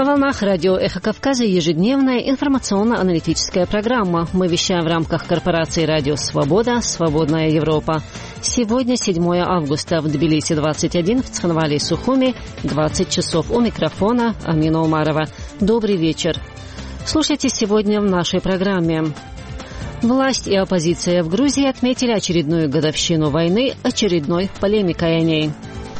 На волнах радио «Эхо Кавказа» ежедневная информационно-аналитическая программа. Мы вещаем в рамках корпорации «Радио Свобода», «Свободная Европа». Сегодня 7 августа, в Тбилиси 21, в Цхинвале и Сухуми 20 часов. У микрофона Амина Умарова. Добрый вечер. Слушайте сегодня в нашей программе. Власть и оппозиция в Грузии отметили очередную годовщину войны, очередной полемикой о ней.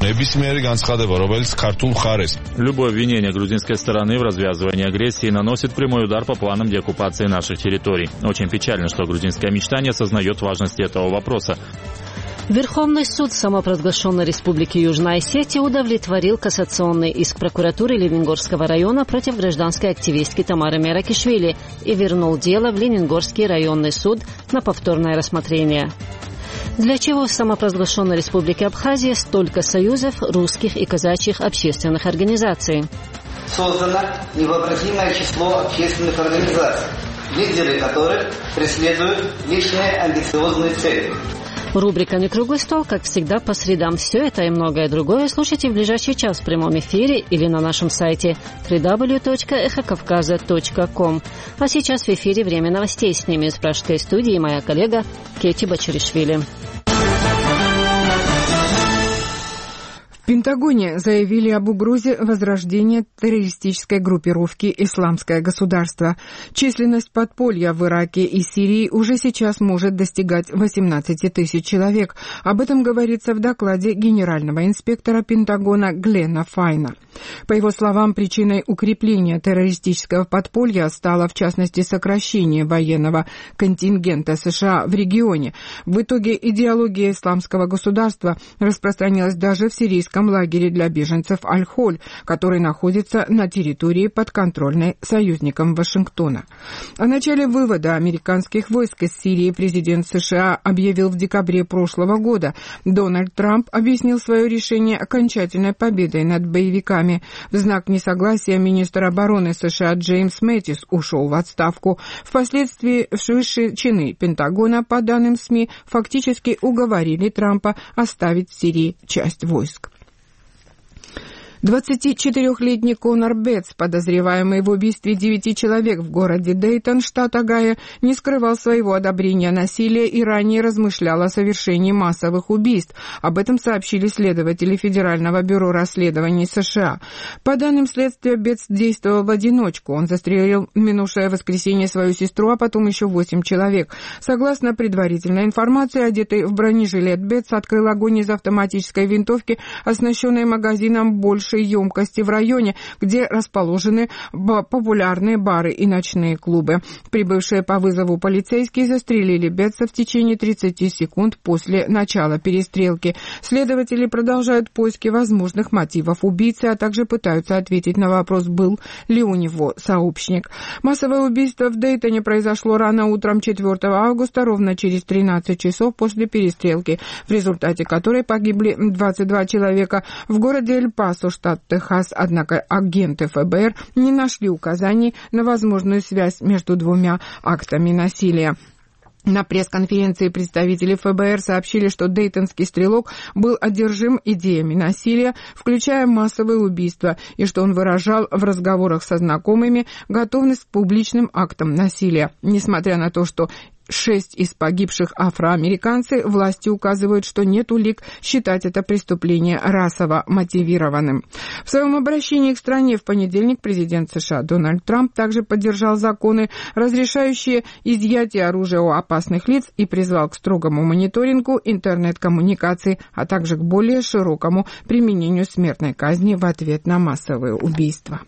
Любое обвинение грузинской стороны в развязывании агрессии наносит прямой удар по планам деоккупации наших территорий. Очень печально, что грузинское мечтание осознает важность этого вопроса. Верховный суд самопровозглашенной Республики Южная Осетия удовлетворил кассационный иск прокуратуры Лениногорского района против гражданской активистки Тамары Меракишвили и вернул дело в Лениногорский районный суд на повторное рассмотрение. Для чего в самопровозглашенной Республике Абхазия столько союзов русских и казачьих общественных организаций? Создано невообразимое число общественных организаций, лидеры которых преследуют личные амбициозные цели. Рубрика «Не круглый стол», как всегда, по средам. Все это и многое другое слушайте в ближайший час в прямом эфире или на нашем сайте www.ekhokavkaza.com. А сейчас в эфире время новостей. С ними из пражской студии моя коллега Кети Бачаришвили. В Пентагоне заявили об угрозе возрождения террористической группировки «Исламское государство». Численность подполья в Ираке и Сирии уже сейчас может достигать 18 тысяч человек. Об этом говорится в докладе генерального инспектора Пентагона Глена Файна. По его словам, причиной укрепления террористического подполья стало, в частности, сокращение военного контингента США в регионе. В итоге идеология «Исламского государства» распространилась даже в сирийском лагере для беженцев Аль-Холь, который находится на территории, подконтрольной союзникам Вашингтона. О начале вывода американских войск из Сирии президент США объявил в декабре прошлого года. Дональд Трамп объяснил свое решение окончательной победой над боевиками. В знак несогласия министр обороны США Джеймс Мэттис ушел в отставку. Впоследствии высшие чины Пентагона, по данным СМИ, фактически уговорили Трампа оставить в Сирии часть войск. 24-летний Конор Бетс, подозреваемый в убийстве 9 человек в городе Дейтон, штат Огайо, не скрывал своего одобрения насилия и ранее размышлял о совершении массовых убийств. Об этом сообщили следователи Федерального бюро расследований США. По данным следствия, Бетс действовал в одиночку. Он застрелил в минувшее воскресенье свою сестру, а потом еще 8 человек. Согласно предварительной информации, одетый в бронежилет, Бетс открыл огонь из автоматической винтовки, оснащенной магазином больше емкости в районе, где расположены популярные бары и ночные клубы. Прибывшие по вызову полицейские застрелили Бетса в течение 30 секунд после начала перестрелки. Следователи продолжают поиски возможных мотивов убийцы, а также пытаются ответить на вопрос, был ли у него сообщник. Массовое убийство в Дейтоне произошло рано утром 4 августа, ровно через 13 часов после перестрелки, в результате которой погибли 22 человека. В городе Эль-Пасо, штат Техас, однако агенты ФБР не нашли указаний на возможную связь между двумя актами насилия. На пресс-конференции представители ФБР сообщили, что дейтонский стрелок был одержим идеями насилия, включая массовые убийства, и что он выражал в разговорах со знакомыми готовность к публичным актам насилия. Несмотря на то, что 6 из погибших афроамериканцы, власти указывают, что нет улик считать это преступление расово мотивированным. В своем обращении к стране в понедельник президент США Дональд Трамп также поддержал законы, разрешающие изъятие оружия у опасных лиц, и призвал к строгому мониторингу интернет-коммуникаций, а также к более широкому применению смертной казни в ответ на массовые убийства.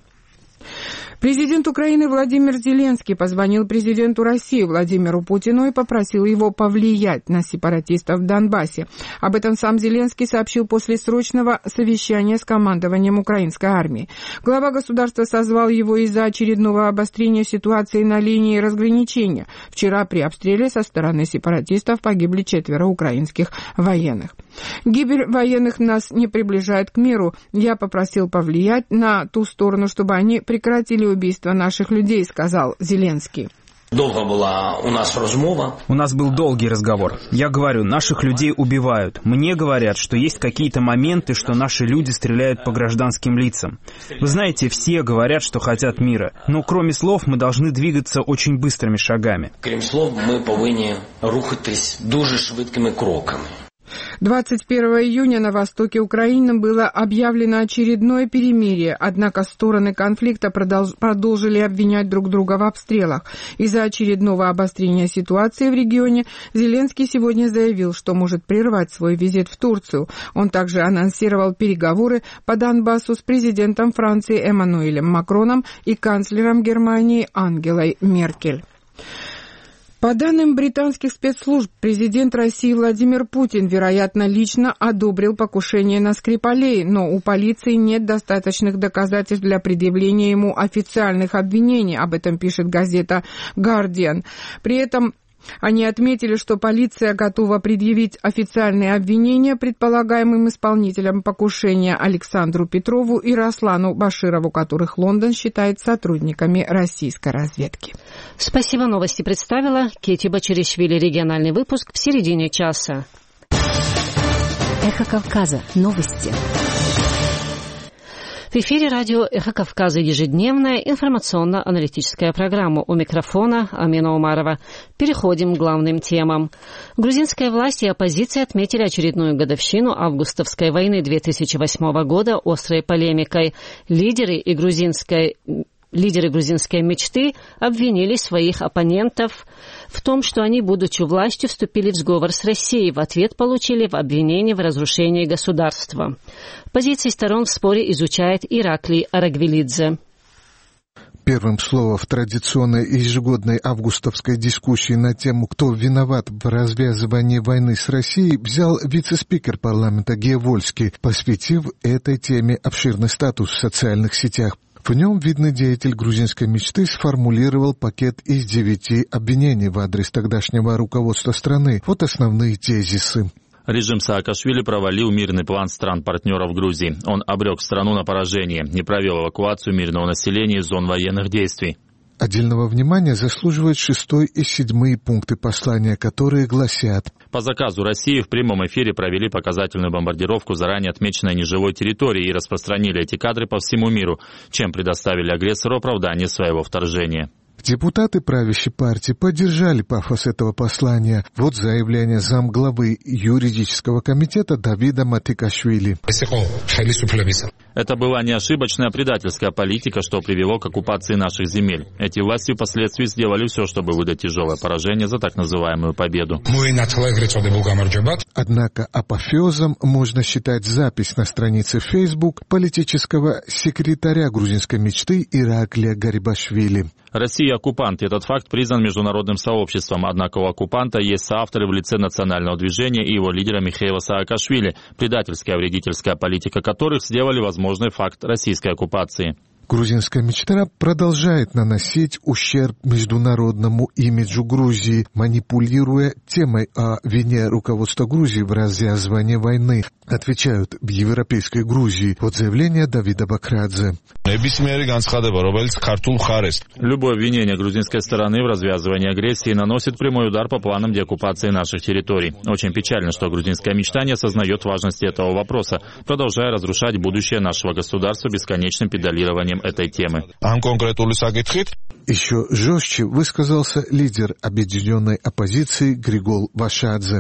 Президент Украины Владимир Зеленский позвонил президенту России Владимиру Путину и попросил его повлиять на сепаратистов в Донбассе. Об этом сам Зеленский сообщил после срочного совещания с командованием украинской армии. Глава государства созвал его из-за очередного обострения ситуации на линии разграничения. Вчера при обстреле со стороны сепаратистов погибли 4 украинских военных. Гибель военных нас не приближает к миру. Я попросил повлиять на ту сторону, чтобы они прекратили убийство наших людей, сказал Зеленский. У нас был долгий разговор. Я говорю, наших людей убивают. Мне говорят, что есть какие-то моменты, что наши люди стреляют по гражданским лицам. Вы знаете, все говорят, что хотят мира. Но кроме слов мы должны двигаться очень быстрыми шагами. Крім слов, ми повинні рухатись дуже швидкими кроками. 21 июня на востоке Украины было объявлено очередное перемирие, однако стороны конфликта продолжили обвинять друг друга в обстрелах. Из-за очередного обострения ситуации в регионе Зеленский сегодня заявил, что может прервать свой визит в Турцию. Он также анонсировал переговоры по Донбассу с президентом Франции Эммануэлем Макроном и канцлером Германии Ангелой Меркель. По данным британских спецслужб, президент России Владимир Путин, вероятно, лично одобрил покушение на Скрипалей, но у полиции нет достаточных доказательств для предъявления ему официальных обвинений. Об этом пишет газета «Гардиан». При этом они отметили, что полиция готова предъявить официальные обвинения предполагаемым исполнителям покушения Александру Петрову и Раслану Баширову, которых Лондон считает сотрудниками российской разведки. Спасибо. Новости представила Кети Бачеришвили. Региональный выпуск в середине часа. Эхо Кавказа. Новости. В эфире радио «Эхо Кавказа» ежедневная информационно-аналитическая программа. У микрофона Амина Умарова. Переходим к главным темам. Грузинская власть и оппозиция отметили очередную годовщину августовской войны 2008 года острой полемикой. Лидеры грузинской мечты обвинили своих оппонентов в том, что они, будучи властью, вступили в сговор с Россией. В ответ получили обвинение в разрушении государства. Позиции сторон в споре изучает Ираклий Арагвелидзе. Первым словом в традиционной ежегодной августовской дискуссии на тему «Кто виноват в развязывании войны с Россией» взял вице-спикер парламента Гея Вольский, посвятив этой теме обширный статус в социальных сетях. В нем видный деятель грузинской мечты сформулировал пакет из 9 обвинений в адрес тогдашнего руководства страны. Вот основные тезисы. Режим Саакашвили провалил мирный план стран-партнеров Грузии. Он обрек страну на поражение, не провел эвакуацию мирного населения из зон военных действий. Отдельного внимания заслуживают 6 и 7 пункты послания, которые гласят: по заказу России в прямом эфире провели показательную бомбардировку заранее отмеченной нежилой территории и распространили эти кадры по всему миру, чем предоставили агрессору оправдание своего вторжения. Депутаты правящей партии поддержали пафос этого послания. Вот заявление замглавы юридического комитета Давида Матикашвили. Это была не ошибочная предательская политика, что привело к оккупации наших земель. Эти власти впоследствии сделали все, чтобы выдать тяжелое поражение за так называемую победу. Однако апофеозом можно считать запись на странице Facebook политического секретаря грузинской мечты Ираклия Гарибашвили. Россия оккупант. Этот факт признан международным сообществом. Однако у оккупанта есть соавторы в лице национального движения и его лидера Михаила Саакашвили, предательская вредительская политика которых сделали возможный факт российской оккупации. Грузинская мечта продолжает наносить ущерб международному имиджу Грузии, манипулируя темой о вине руководства Грузии в развязывании войны, отвечают в Европейской Грузии. Вот заявление Давида Бакрадзе. Любое обвинение грузинской стороны в развязывании агрессии наносит прямой удар по планам деоккупации наших территорий. Очень печально, что грузинская мечта не осознает важности этого вопроса, продолжая разрушать будущее нашего государства бесконечным педалированием этой темы. Еще жестче высказался лидер объединенной оппозиции Григол Вашадзе.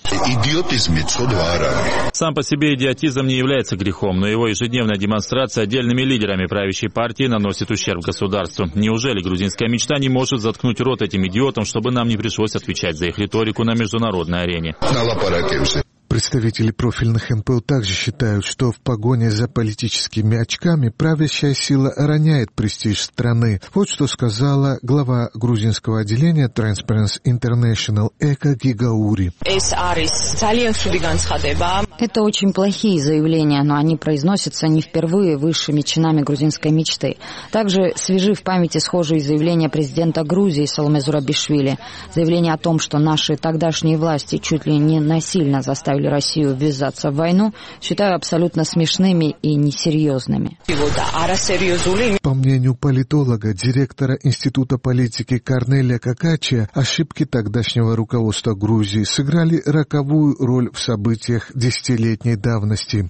Сам по себе идиотизм не является грехом, но его ежедневная демонстрация отдельными лидерами правящей партии наносит ущерб государству. Неужели грузинская мечта не может заткнуть рот этим идиотам, чтобы нам не пришлось отвечать за их риторику на международной арене? Представители профильных НПО также считают, что в погоне за политическими очками правящая сила роняет престиж страны. Вот что сказала глава грузинского отделения Transparency International Эка Гигаури. Это очень плохие заявления, но они произносятся не впервые высшими чинами грузинской мечты. Также свежи в памяти схожие заявления президента Грузии Саломе Зурабишвили. Заявление о том, что наши тогдашние власти чуть ли не насильно заставили Россию ввязаться в войну, считаю абсолютно смешными и несерьезными. По мнению политолога, директора Института политики Корнелия Какачия, ошибки тогдашнего руководства Грузии сыграли роковую роль в событиях десятилетней давности.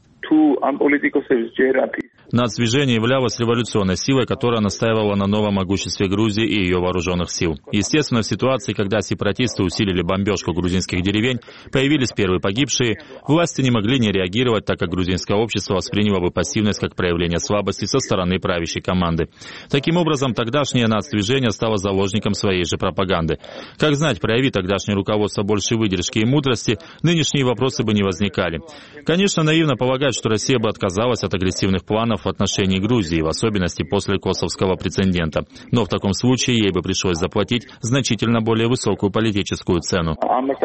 Нацдвижение являлось революционной силой, которая настаивала на новом могуществе Грузии и ее вооруженных сил. Естественно, в ситуации, когда сепаратисты усилили бомбежку грузинских деревень, появились первые погибшие, власти не могли не реагировать, так как грузинское общество восприняло бы пассивность как проявление слабости со стороны правящей команды. Таким образом, тогдашнее нацдвижение стало заложником своей же пропаганды. Как знать, прояви тогдашнее руководство больше выдержки и мудрости, нынешние вопросы бы не возникали. Конечно, наивно полагать, что Россия бы отказалась от агрессивных планов в отношении Грузии, в особенности после косовского прецедента. Но в таком случае ей бы пришлось заплатить значительно более высокую политическую цену.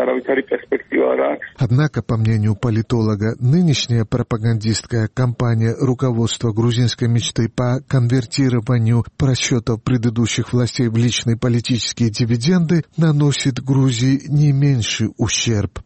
Однако, по мнению политолога, нынешняя пропагандистская кампания руководства грузинской мечты по конвертированию просчетов предыдущих властей в личные политические дивиденды наносит Грузии не меньший ущерб.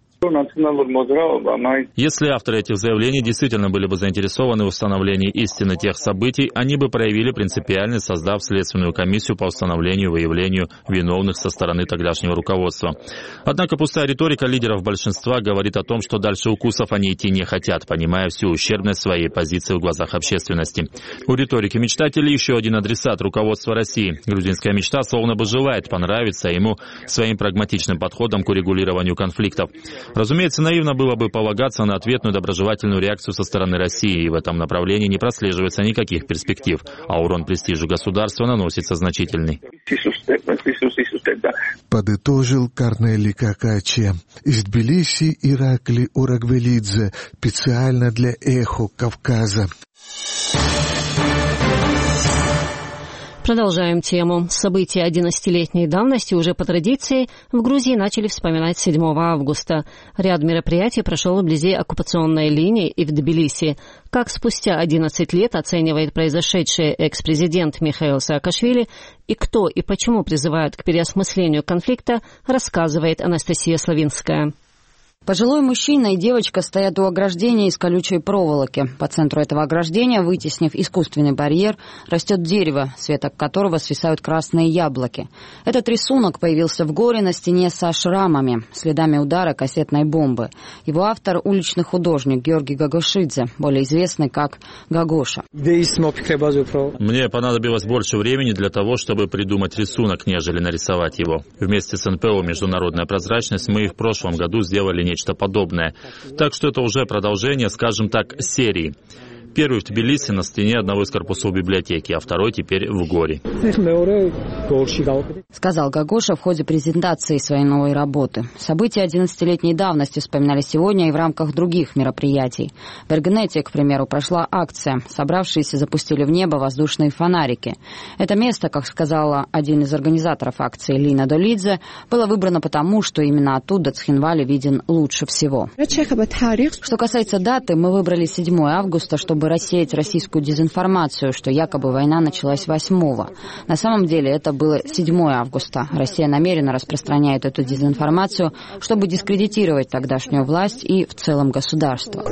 Если авторы этих заявлений действительно были бы заинтересованы в установлении истины тех событий, они бы проявили принципиальность, создав следственную комиссию по установлению и выявлению виновных со стороны тогдашнего руководства. Однако пустая риторика лидеров большинства говорит о том, что дальше укусов они идти не хотят, понимая всю ущербность своей позиции в глазах общественности. У риторики мечтателей еще один адресат — руководства России. Грузинская мечта словно бы желает понравиться ему своим прагматичным подходом к урегулированию конфликтов. Разумеется, наивно было бы полагаться на ответную доброжелательную реакцию со стороны России, и в этом направлении не прослеживается никаких перспектив, а урон престижу государства наносится значительный. Подытожил Корнелий Какачия. Из Тбилиси Ираклий Урагвелидзе, специально для «Эхо Кавказа». Продолжаем тему. События 11-летней давности уже по традиции в Грузии начали вспоминать 7 августа. Ряд мероприятий прошел вблизи оккупационной линии и в Тбилиси. Как спустя 11 лет оценивает произошедшее экс-президент Михаил Саакашвили и кто и почему призывают к переосмыслению конфликта, рассказывает Анастасия Славинская. Пожилой мужчина и девочка стоят у ограждения из колючей проволоки. По центру этого ограждения, вытеснив искусственный барьер, растет дерево, с веток которого свисают красные яблоки. Этот рисунок появился в горе на стене со шрамами, следами удара кассетной бомбы. Его автор — уличный художник Георгий Гагошидзе, более известный как Гагоша. Мне понадобилось больше времени для того, чтобы придумать рисунок, нежели нарисовать его. Вместе с НПО «Международная прозрачность» мы в прошлом году сделали нечто подобное. Так что это уже продолжение, скажем так, серии. Первый в Тбилиси на стене одного из корпусов библиотеки, а второй теперь в горе. Сказал Гагоша в ходе презентации своей новой работы. События 11-летней давности вспоминали сегодня и в рамках других мероприятий. В Эргнете, к примеру, прошла акция. Собравшиеся запустили в небо воздушные фонарики. Это место, как сказала один из организаторов акции Лина Долидзе, было выбрано потому, что именно оттуда Цхинвали виден лучше всего. Что касается даты, мы выбрали 7 августа, чтобы рассеять российскую дезинформацию, что якобы война началась 8-го. На самом деле это было 7 августа. Россия намеренно распространяет эту дезинформацию, чтобы дискредитировать тогдашнюю власть и в целом государство.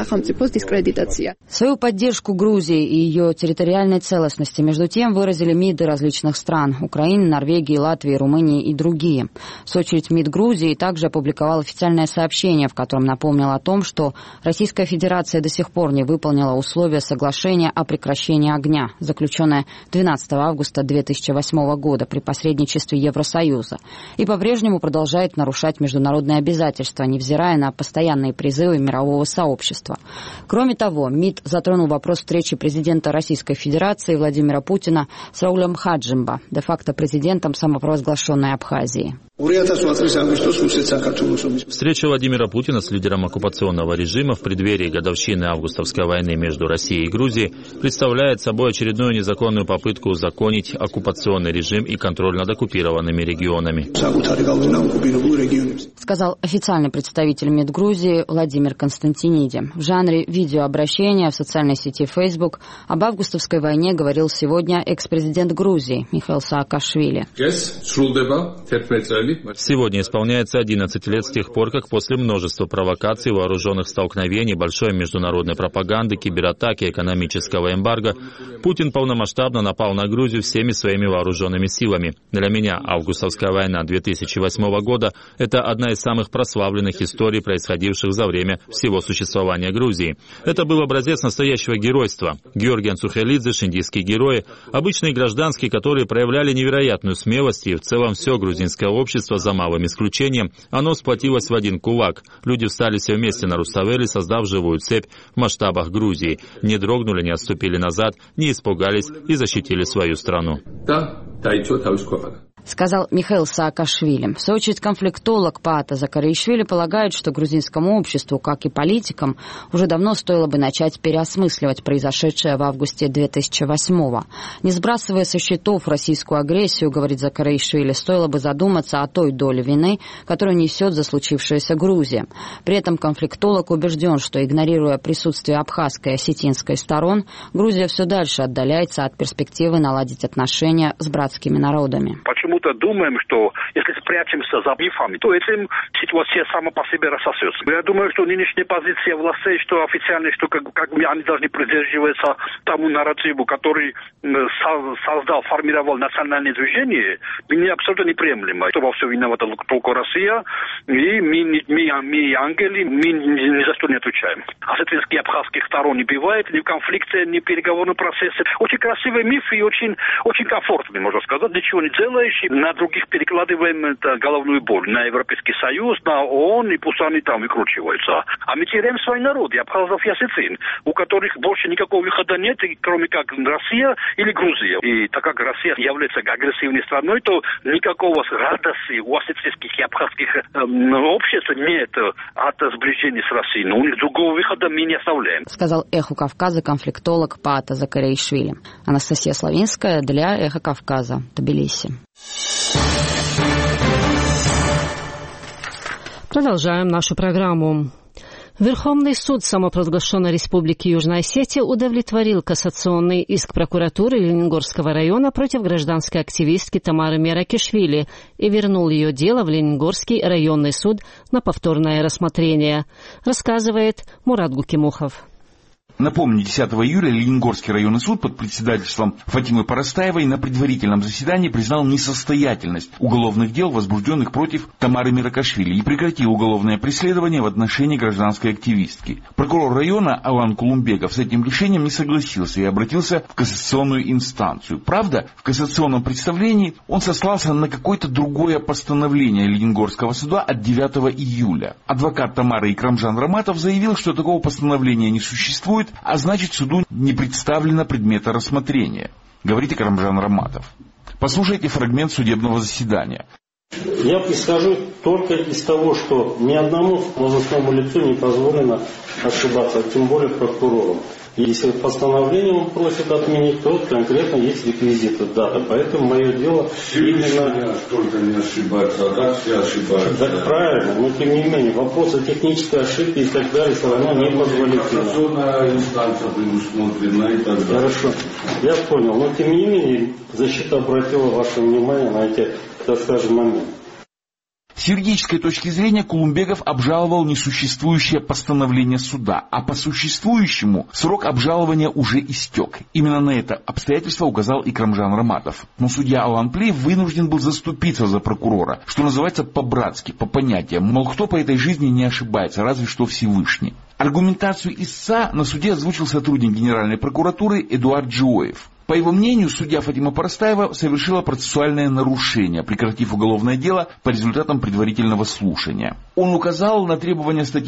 Свою поддержку Грузии и ее территориальной целостности, между тем, выразили МИДы различных стран — Украины, Норвегии, Латвии, Румынии и другие. В свою очередь МИД Грузии также опубликовал официальное сообщение, в котором напомнил о том, что Российская Федерация до сих пор не выполнила условия соглашения о прекращении огня, заключенное 12 августа 2008 года при посредничестве Евросоюза, и по-прежнему продолжает нарушать международные обязательства, невзирая на постоянные призывы мирового сообщества. Кроме того, МИД затронул вопрос встречи президента Российской Федерации Владимира Путина с Раулем Хаджимба, де-факто президентом самопровозглашенной Абхазии. Встреча Владимира Путина с лидером оккупационного режима в преддверии годовщины августовской войны между Россией и Грузией представляет собой очередную незаконную попытку узаконить оккупационный режим и контроль над оккупированными регионами. Сказал официальный представитель МИД Грузии Владимир Константиниди. В жанре видеообращения в социальной сети Facebook об августовской войне говорил сегодня экс-президент Грузии Михаил Саакашвили. Сегодня исполняется 11 лет с тех пор, как после множества провокаций, вооруженных столкновений, большой международной пропаганды, кибератаки, экономического эмбарго, Путин полномасштабно напал на Грузию всеми своими вооруженными силами. Для меня августовская война 2008 года – это одна из самых прославленных историй, происходивших за время всего существования Грузии. Это был образец настоящего геройства. Георгий Цухелидзе, индийские герои, обычные гражданские, которые проявляли невероятную смелость, и в целом все грузинское общество, за малым исключением, оно сплотилось в один кулак. Люди встали все вместе на Руставели, создав живую цепь в масштабах Грузии. Не дрогнули, не отступили назад, не испугались и защитили свою страну. Сказал Михаил Саакашвили. В свою очередь, конфликтолог Паата Закаришвили полагает, что грузинскому обществу, как и политикам, уже давно стоило бы начать переосмысливать произошедшее в августе 2008-го. Не сбрасывая со счетов российскую агрессию, говорит Закаришвили, стоило бы задуматься о той доле вины, которую несет за случившееся Грузия. При этом конфликтолог убежден, что, игнорируя присутствие абхазской и осетинской сторон, Грузия все дальше отдаляется от перспективы наладить отношения с братскими народами. Почему-то думаем, что если спрячемся за мифами, то этим ситуация сама по себе рассосется. Я думаю, что нынешняя позиция властей, что официально, что как они должны придерживаться тому нарративу, который создал, формировал национальное движение, мне абсолютно неприемлемо. Что во всем виновата только Россия, и мы ангелы, мы ни за что не отвечаем. Осетинских и абхазских сторон не бывает, ни в конфликте, ни в переговорном процессе. Очень красивый миф и очень комфортный, можно сказать. Ничего не делаешь, на других перекладываем головную боль. На Европейский Союз, на ООН, и пусть они там выкручиваются. А мы теряем свои народы, абхазов и осетин, у которых больше никакого выхода нет, кроме как Россия или Грузия. И так как Россия является агрессивной страной, то никакого радости у осетинских и абхазских обществ нет от сближения с Россией. Но у них другого выхода мы не оставляем. Сказал «Эхо Кавказа» конфликтолог Паата Закаришвили. Анастасия Славинская для «Эхо Кавказа», Тбилиси. Продолжаем нашу программу. Верховный суд самопровозглашенной Республики Южная Осетия удовлетворил кассационный иск прокуратуры Ленингорского района против гражданской активистки Тамары Меракишвили и вернул ее дело в Ленингорский районный суд на повторное рассмотрение, рассказывает Мурат Гукимухов. Напомню, 10 июля Ленингорский районный суд под председательством Фатимы Парастаевой на предварительном заседании признал несостоятельность уголовных дел, возбужденных против Тамары Меракишвили, и прекратил уголовное преследование в отношении гражданской активистки. Прокурор района Алан Кулумбеков с этим решением не согласился и обратился в кассационную инстанцию. Правда, в кассационном представлении он сослался на какое-то другое постановление Ленингорского суда от 9 июля. Адвокат Тамары Икрамжан Раматов заявил, что такого постановления не существует, а значит, суду не представлено предмета рассмотрения, говорит Икрамжан Раматов. Послушайте фрагмент судебного заседания. Я исхожу только из того, что ни одному должностному лицу не позволено ошибаться, тем более прокурору. Если постановление он просит отменить, то конкретно есть реквизиты, дата. Поэтому мое дело именно... Только не ошибаться, а так все ошибаются. Так правильно, но тем не менее, вопросы технической ошибки и так далее все равно не позволительно. Кассационная инстанция предусмотрена и так далее. Хорошо, я понял, но тем не менее, защита обратила ваше внимание на эти, так скажем, моменты. С юридической точки зрения Кулумбеков обжаловал несуществующее постановление суда, а по существующему срок обжалования уже истек. Именно на это обстоятельство указал Икрамжан Раматов. Но судья Алан Плеев вынужден был заступиться за прокурора, что называется по-братски, по понятиям, мол, кто по этой жизни не ошибается, разве что Всевышний. Аргументацию истца на суде озвучил сотрудник Генеральной прокуратуры Эдуард Джиоев. По его мнению, судья Фатима Парастаева совершила процессуальное нарушение, прекратив уголовное дело по результатам предварительного слушания. Он указал на требования статьи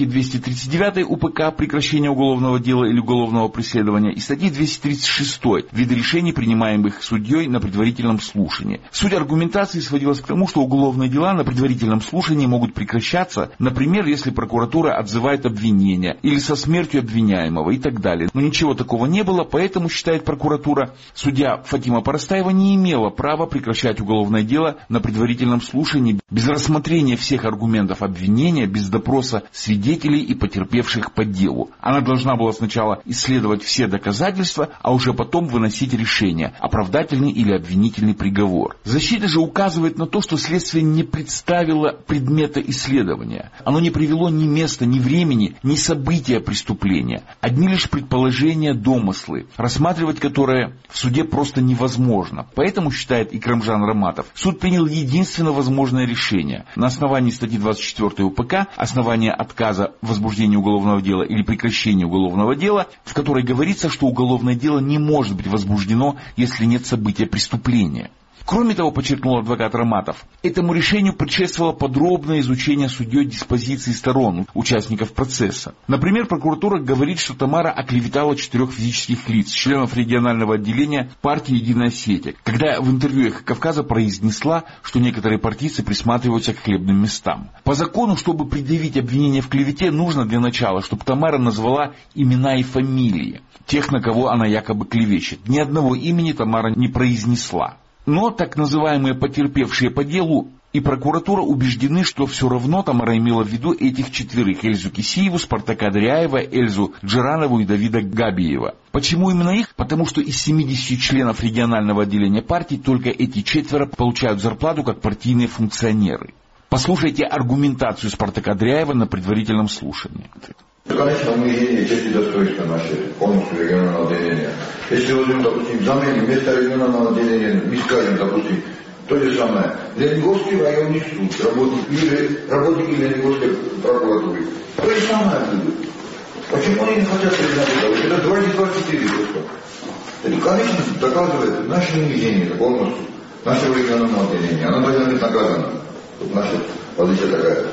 239 УПК «Прекращение уголовного дела или уголовного преследования» и статьи 236 «Виды решений, принимаемых судьей на предварительном слушании». Суть аргументации сводилась к тому, что уголовные дела на предварительном слушании могут прекращаться, например, если прокуратура отзывает обвинение или со смертью обвиняемого и так далее. Но ничего такого не было, поэтому, считает прокуратура, судья Фатима Парастаева не имела права прекращать уголовное дело на предварительном слушании без рассмотрения всех аргументов обвинения, без допроса свидетелей и потерпевших по делу. Она должна была сначала исследовать все доказательства, а уже потом выносить решение, оправдательный или обвинительный приговор. Защита же указывает на то, что следствие не представило предмета исследования. Оно не привело ни места, ни времени, ни события преступления. Одни лишь предположения, домыслы, рассматривать которые в суде просто невозможно. Поэтому, считает Икрамжан Раматов, суд принял единственно возможное решение. На основании статьи 24 УПК «Основание отказа в возбуждении уголовного дела или прекращении уголовного дела», в которой говорится, что уголовное дело не может быть возбуждено, если нет события преступления. Кроме того, подчеркнул адвокат Раматов, этому решению предшествовало подробное изучение судьей диспозиции сторон, участников процесса. Например, прокуратура говорит, что Тамара оклеветала 4 физических лиц, членов регионального отделения партии «Единая Осетия», когда в интервью «Эхо Кавказа» произнесла, что некоторые партийцы присматриваются к хлебным местам. По закону, чтобы предъявить обвинение в клевете, нужно для начала, чтобы Тамара назвала имена и фамилии тех, на кого она якобы клевещет. Ни одного имени Тамара не произнесла. Но так называемые потерпевшие по делу и прокуратура убеждены, что все равно Тамара имела в виду этих 4: Эльзу Кисиеву, Спартака Дряева, Эльзу Джиранову и Давида Габиева. Почему именно их? Потому что из 70 членов регионального отделения партии только эти 4 получают зарплату как партийные функционеры. Послушайте аргументацию Спартака Дряева на предварительном слушании. Конечно, унижение чести и достоинства нашей полностью регионального отделения. Если возьмем, допустим, заменим вместо регионального отделения, мы скажем, допустим, то же самое. Ленинградский районный суд, работники Ленинградской прокуратуры. То же самое будет. Почему они не хотят признать это? Это 24 просто. Это, конечно, доказывает наше унижение полностью нашего регионального отделения. Оно должно быть наказано. Тут наша позиция такая.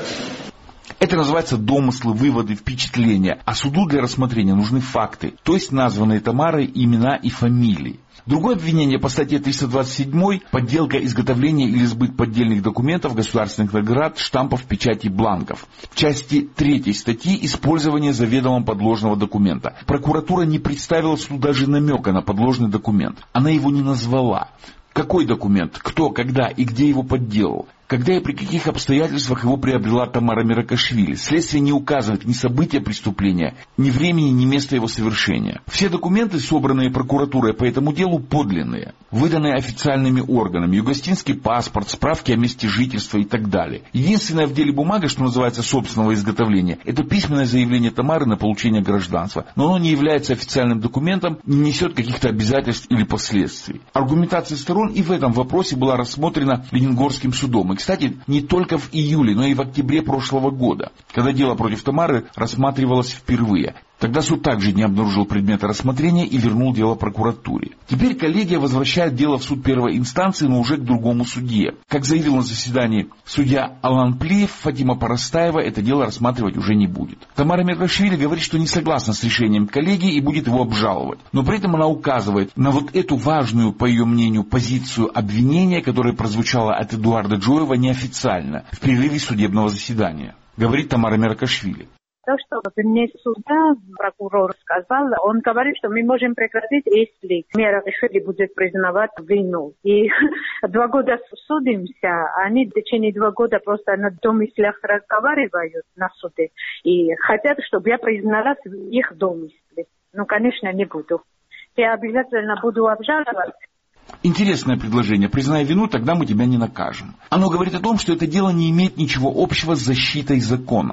Это называется домыслы, выводы, впечатления. А суду для рассмотрения нужны факты, то есть названные Тамарой имена и фамилии. Другое обвинение по статье 327 – подделка, изготовление или сбыт поддельных документов, государственных наград, штампов, печатей, бланков. В части 3 статьи – использование заведомо подложного документа. Прокуратура не представила суду даже намека на подложный документ. Она его не назвала. Какой документ, кто, когда и где его подделал? Когда и при каких обстоятельствах его приобрела Тамара Миракашвили? Следствие не указывает ни события преступления, ни времени, ни места его совершения. Все документы, собранные прокуратурой по этому делу, подлинные, выданные официальными органами. Югостинский паспорт, справки о месте жительства и так далее. Единственная в деле бумага, что называется собственного изготовления, это письменное заявление Тамары на получение гражданства. Но оно не является официальным документом, не несет каких-то обязательств или последствий. Аргументация сторон и в этом вопросе была рассмотрена Ленингорским судом. И, кстати, не только в июле, но и в октябре прошлого года, когда дело против Тамары рассматривалось впервые. Тогда суд также не обнаружил предмета рассмотрения и вернул дело прокуратуре. Теперь коллегия возвращает дело в суд первой инстанции, но уже к другому судье. Как заявил на заседании судья Алан Плиев, Фатима Парастаева это дело рассматривать уже не будет. Тамара Миракашвили говорит, что не согласна с решением коллегии и будет его обжаловать. Но при этом она указывает на вот эту важную, по ее мнению, позицию обвинения, которая прозвучала от Эдуарда Джоева неофициально в перерыве судебного заседания. Говорит Тамара Миракашвили. То, что вне суда прокурор сказал, он говорит, что мы можем прекратить, если Миракашвили будет признавать вину. И 2 года судимся, они в течение 2 года просто на домыслах разговаривают на суде. И хотят, чтобы я признала их домыслы. Ну, конечно, не буду. Я обязательно буду обжаловать. Интересное предложение. Признай вину, тогда мы тебя не накажем. Оно говорит о том, что это дело не имеет ничего общего с защитой закона.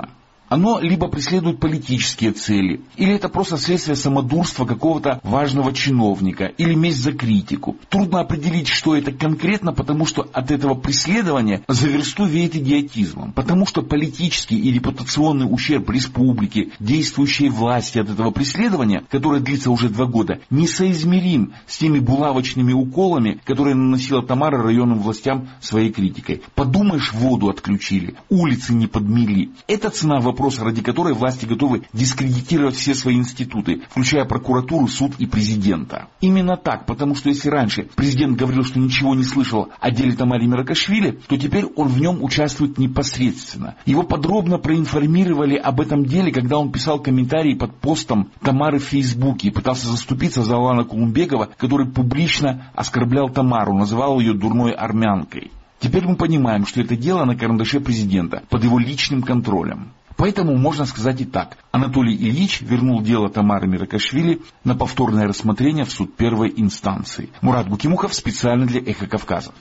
Оно либо преследует политические цели, или это просто следствие самодурства какого-то важного чиновника, или месть за критику. Трудно определить, что это конкретно, потому что от этого преследования за версту веет идиотизмом. Потому что политический и репутационный ущерб республики, действующей власти от этого преследования, которое длится уже 2 года, несоизмерим с теми булавочными уколами, которые наносила Тамара районным властям своей критикой. Подумаешь, воду отключили, улицы не подмели. Это цена вопроса, ради которой власти готовы дискредитировать все свои институты, включая прокуратуру, суд и президента. Именно так, потому что если раньше президент говорил, что ничего не слышал о деле Тамары Миракашвили, то теперь он в нем участвует непосредственно. Его подробно проинформировали об этом деле, когда он писал комментарии под постом Тамары в Фейсбуке и пытался заступиться за Алана Кулумбекова, который публично оскорблял Тамару, называл ее дурной армянкой. Теперь мы понимаем, что это дело на карандаше президента, под его личным контролем. Поэтому можно сказать и так. Анатолий Ильич вернул дело Тамары Миракашвили на повторное рассмотрение в суд первой инстанции. Мурат Гукимухов специально для «Эхо Кавказа».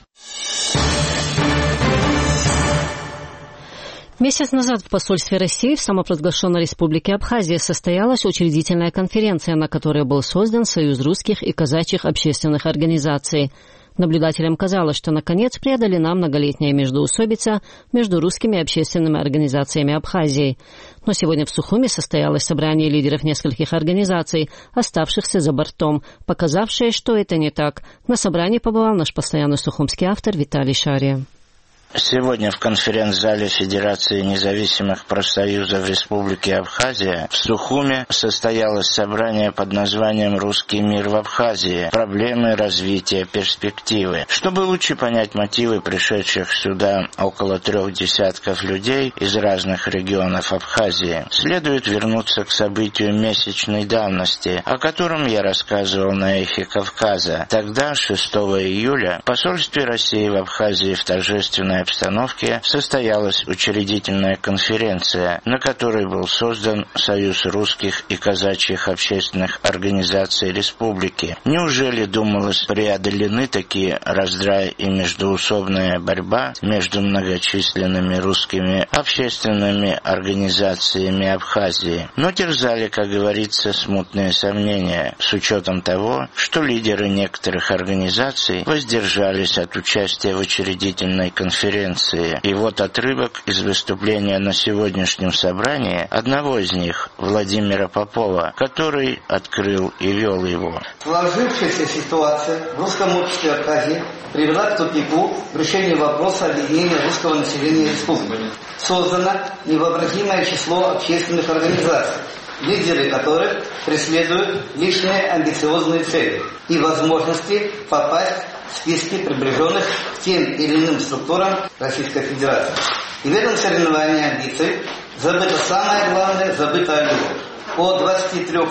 Месяц назад в посольстве России в самопровозглашенной республике Абхазия состоялась учредительная конференция, на которой был создан Союз русских и казачьих общественных организаций. Наблюдателям казалось, что наконец преодолена многолетняя междоусобица между русскими общественными организациями Абхазии. Но сегодня в Сухуми состоялось собрание лидеров нескольких организаций, оставшихся за бортом, показавшее, что это не так. На собрании побывал наш постоянный сухумский автор Виталий Шария. Сегодня в конференц-зале Федерации независимых профсоюзов Республики Абхазия в Сухуме состоялось собрание под названием «Русский мир в Абхазии. Проблемы, развития, перспективы». Чтобы лучше понять мотивы пришедших сюда около 3 десятков людей из разных регионов Абхазии, следует вернуться к событию месячной давности, о котором я рассказывал на «Эхе Кавказа». Тогда, 6 июля, в посольстве России в Абхазии в торжественной обстановке состоялась учредительная конференция, на которой был создан Союз русских и казачьих общественных организаций республики. Неужели, думалось, преодолены такие раздрай и междоусобная борьба между многочисленными русскими общественными организациями Абхазии? Но терзали, как говорится, смутные сомнения, с учетом того, что лидеры некоторых организаций воздержались от участия в учредительной конференции. И вот отрывок из выступления на сегодняшнем собрании одного из них, Владимира Попова, который открыл и вел его. Сложившаяся ситуация в русском обществе Абхазии привела к тупику в решении вопроса объединения русского населения республики. Создано невообразимое число общественных организаций, лидеры которых преследуют личные амбициозные цели и возможности попасть в списке приближенных к тем или иным структурам Российской Федерации. И в этом соревновании амбиций забыто самое главное, забыто о людях. О 23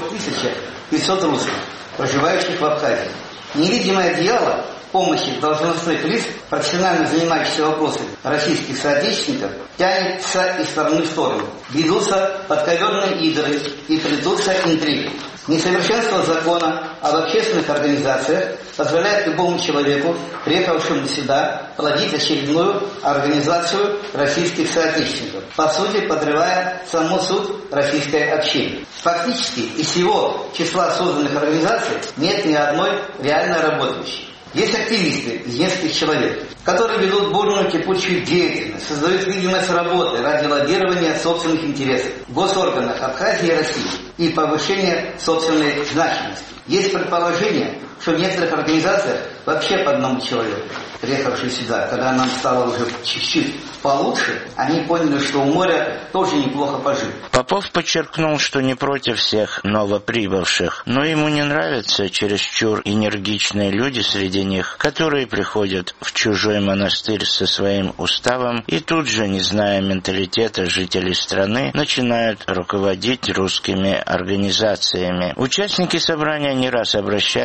500 русских, проживающих в Абхазии. Невидимое одеяло помощи должностных лиц, профессионально занимающихся вопросами российских соотечественников, тянется из стороны в сторону. Ведутся подковерные игры и плетутся интриги. Несовершенство закона об общественных организациях позволяет любому человеку, приехавшему сюда, плодить очередную организацию российских соотечественников, по сути подрывая саму суть российской общины. Фактически из всего числа созданных организаций нет ни одной реально работающей. Есть активисты из нескольких человек, которые ведут бурную кипучую деятельность, создают видимость работы ради лоббирования собственных интересов в госорганах Абхазии и России и повышения собственной значимости. Есть предположение, что в некоторых организациях вообще по одному человеку, приехавшие сюда, когда нам стало уже чуть-чуть получше, они поняли, что у моря тоже неплохо пожить. Попов подчеркнул, что не против всех новоприбывших, но ему не нравятся чересчур энергичные люди среди них, которые приходят в чужой монастырь со своим уставом и тут же, не зная менталитета жителей страны, начинают руководить русскими организациями. Участники собрания не раз обращались к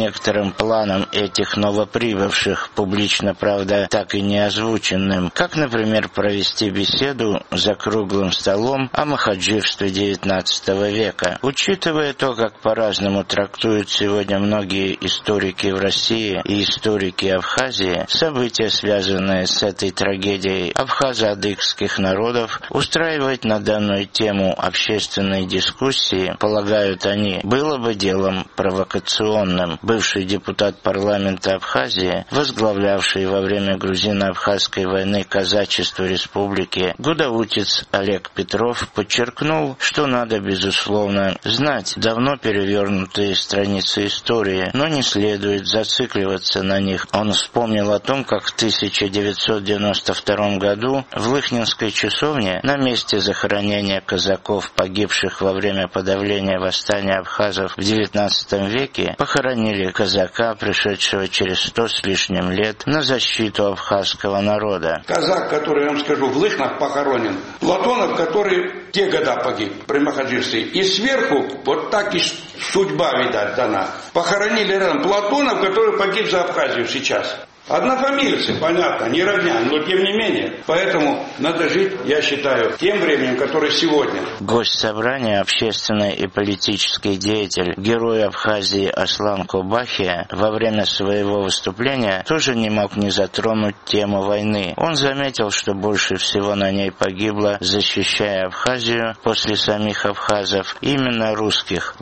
некоторым планам этих новоприбывших, публично, правда, так и не озвученным, как, например, провести беседу за круглым столом о махаджирстве XIX века. Учитывая то, как по-разному трактуют сегодня многие историки в России и историки Абхазии, события, связанные с этой трагедией абхазо-адыгских народов, устраивать на данную тему общественной дискуссии, полагают они, было бы делом провокационным. Бывший депутат парламента Абхазии, возглавлявший во время грузино-абхазской войны казачество республики, гудаутец Олег Петров подчеркнул, что надо, безусловно, знать давно перевернутые страницы истории, но не следует зацикливаться на них. Он вспомнил о том, как в 1992 году в Лыхнинской часовне на месте захоронения казаков, погибших во время подавления восстания абхазов в XIX веке, похоронили казака, пришедшего через 100 с лишним лет на защиту абхазского народа. Казак, который, я вам скажу, в Лыхнах похоронен, Платонов, который в те года погиб при махаджирстве, и сверху вот так и судьба, видать, дана. Похоронили рядом Платонов, который погиб за Абхазию сейчас. Однофамильцы, понятно, не родня, но тем не менее. Поэтому надо жить, я считаю, тем временем, которое сегодня. Гость собрания, общественный и политический деятель, герой Абхазии Аслан Кубахия, во время своего выступления тоже не мог не затронуть тему войны. Он заметил, что больше всего на ней погибло, защищая Абхазию после самих абхазов, именно русских,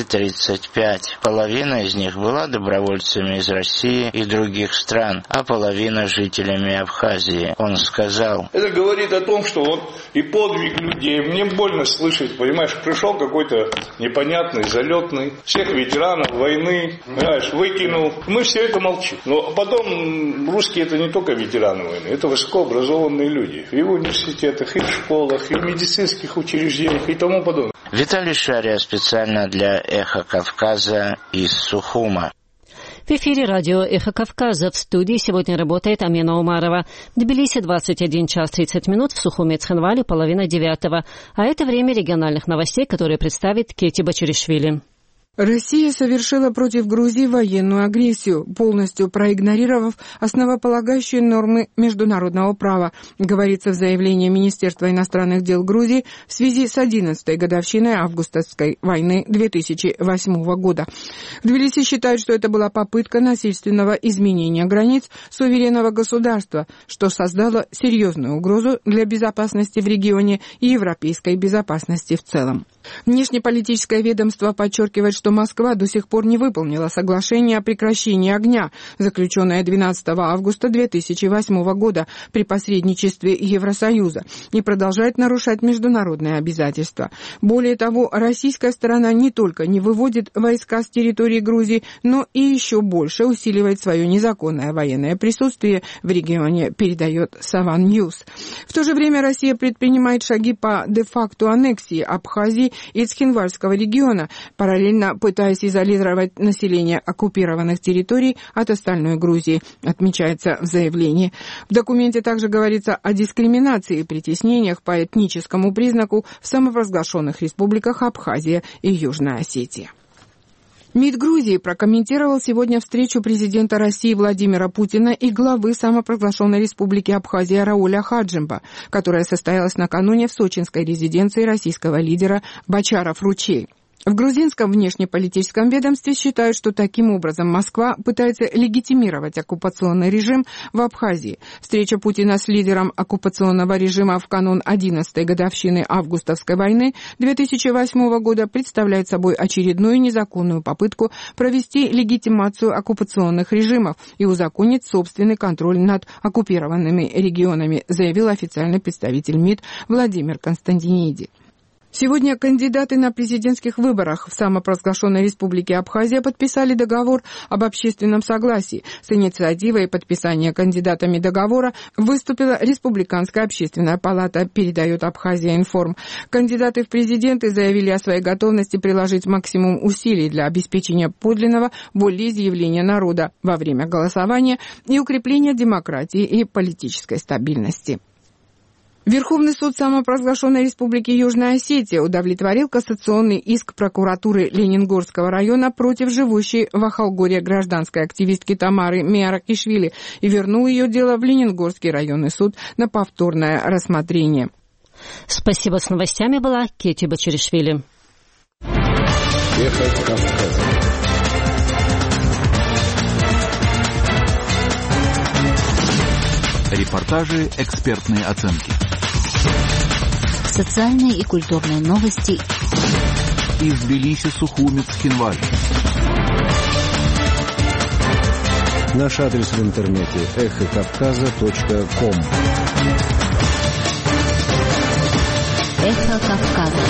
235. Половина из них была добровольцами из России и других стран, а половина жителями Абхазии. Он сказал: это говорит о том, что вот и подвиг людей. Мне больно слышать, понимаешь, пришел какой-то непонятный, залетный, всех ветеранов войны, понимаешь, выкинул. Мы все это молчим. Но потом русские это не только ветераны войны, это высокообразованные люди. И в университетах, и в школах, и в медицинских учреждениях, и тому подобное. Виталий Шария специально для «Эхо Кавказа» из Сухума. В эфире радио «Эхо Кавказа». В студии сегодня работает Амина Умарова. В Тбилиси 21 час 30 минут, в Сухуме и Цхинвале 8:30. А это время региональных новостей, которые представит Кети Бачеришвили. Россия совершила против Грузии военную агрессию, полностью проигнорировав основополагающие нормы международного права, говорится в заявлении Министерства иностранных дел Грузии в связи с 11-й годовщиной августовской войны 2008 года. В Тбилиси считают, что это была попытка насильственного изменения границ суверенного государства, что создало серьезную угрозу для безопасности в регионе и европейской безопасности в целом. Внешнеполитическое ведомство подчеркивает, что Москва до сих пор не выполнила соглашение о прекращении огня, заключенное 12 августа 2008 года при посредничестве Евросоюза, и продолжает нарушать международные обязательства. Более того, российская сторона не только не выводит войска с территории Грузии, но и еще больше усиливает свое незаконное военное присутствие в регионе, передает Саван Ньюс. В то же время Россия предпринимает шаги по де-факто аннексии Абхазии и Цхинвальского региона, параллельно пытаясь изолировать население оккупированных территорий от остальной Грузии, отмечается в заявлении. В документе также говорится о дискриминации и притеснениях по этническому признаку в самопровозглашенных республиках Абхазия и Южная Осетия. МИД Грузии прокомментировал сегодня встречу президента России Владимира Путина и главы самопровозглашенной республики Абхазия Рауля Хаджимба, которая состоялась накануне в сочинской резиденции российского лидера Бочаров-Ручей. В грузинском внешнеполитическом ведомстве считают, что таким образом Москва пытается легитимировать оккупационный режим в Абхазии. Встреча Путина с лидером оккупационного режима в канун 11-й годовщины августовской войны 2008 года представляет собой очередную незаконную попытку провести легитимацию оккупационных режимов и узаконить собственный контроль над оккупированными регионами, заявил официальный представитель МИД Владимир Константиниди. Сегодня кандидаты на президентских выборах в самопровозглашенной республике Абхазия подписали договор об общественном согласии. С инициативой подписания кандидатами договора выступила Республиканская общественная палата, передает Абхазия Информ. Кандидаты в президенты заявили о своей готовности приложить максимум усилий для обеспечения подлинного волеизъявления народа во время голосования и укрепления демократии и политической стабильности. Верховный суд самопровозглашенной Республики Южная Осетия удовлетворил кассационный иск прокуратуры Ленингорского района против живущей в Ахалгоре гражданской активистки Тамары Миаракишвили и вернул ее дело в Ленингорский районный суд на повторное рассмотрение. Спасибо. С новостями была Кети Бачаришвили. Эхо Кавказа. Репортажи, экспертные оценки. Социальные и культурные новости. Из Тбилиси, Сухуми, Цхинвали. Наш адрес в интернете эхокавказа.ком. Эхо Кавказа.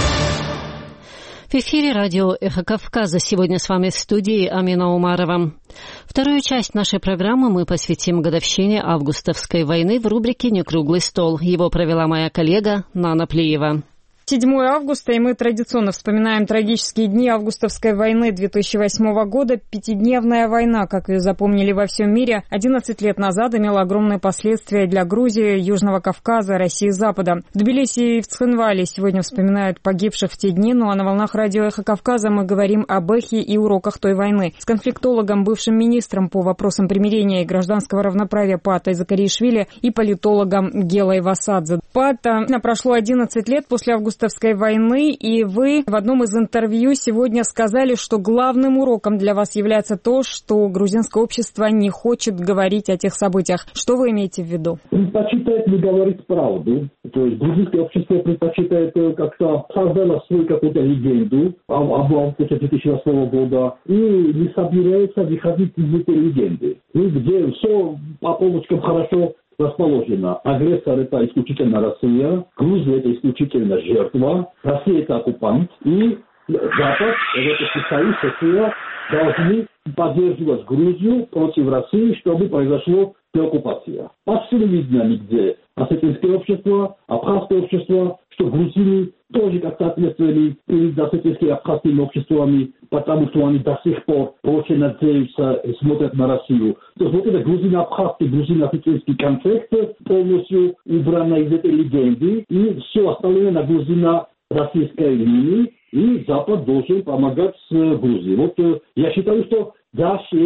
В эфире радио «Эхо Кавказа». Сегодня с вами в студии Амина Умарова. Вторую часть нашей программы мы посвятим годовщине августовской войны в рубрике «Некруглый стол». Его провела моя коллега Нана Плиева. 7 августа, и мы традиционно вспоминаем трагические дни августовской войны 2008 года. Пятидневная война, как ее запомнили во всем мире, 11 лет назад имела огромные последствия для Грузии, Южного Кавказа, России и Запада. В Тбилиси и в Цхинвале сегодня вспоминают погибших в те дни, ну а на волнах радио «Эхо Кавказа» мы говорим об эхе и уроках той войны. С конфликтологом, бывшим министром по вопросам примирения и гражданского равноправия Паатой Закаришвили и политологом Гелой Васадзе. Паата, прошло 11 лет после августовской войны, и вы в одном из интервью сегодня сказали, что главным уроком для вас является то, что грузинское общество не хочет говорить о тех событиях. Что вы имеете в виду? Предпочитает не говорить правду. То есть грузинское общество предпочитает как-то создало свою какую-то легенду об августе 2008 года и не собирается выходить из этой легенды. И где все по полочкам хорошо расположено. Агрессор – это исключительно Россия, Грузия – это исключительно жертва, Россия – это оккупант, и Запад, Европейский Союз, Россия должны поддерживать Грузию против России, чтобы произошла деоккупация. Почти не видно нигде осетинское общество, абхазское общество, что грузины тоже как-то ответственны перед осетинскими и абхазскими обществами, потому что они до сих пор очень надеются и смотрят на Россию. То есть вот это грузино-абхазский, грузино-осетинский конфликт полностью убран из этой легенды, и все остальное на грузино-российской линии, и Запад должен помогать Грузии. Вот я считаю, что дальше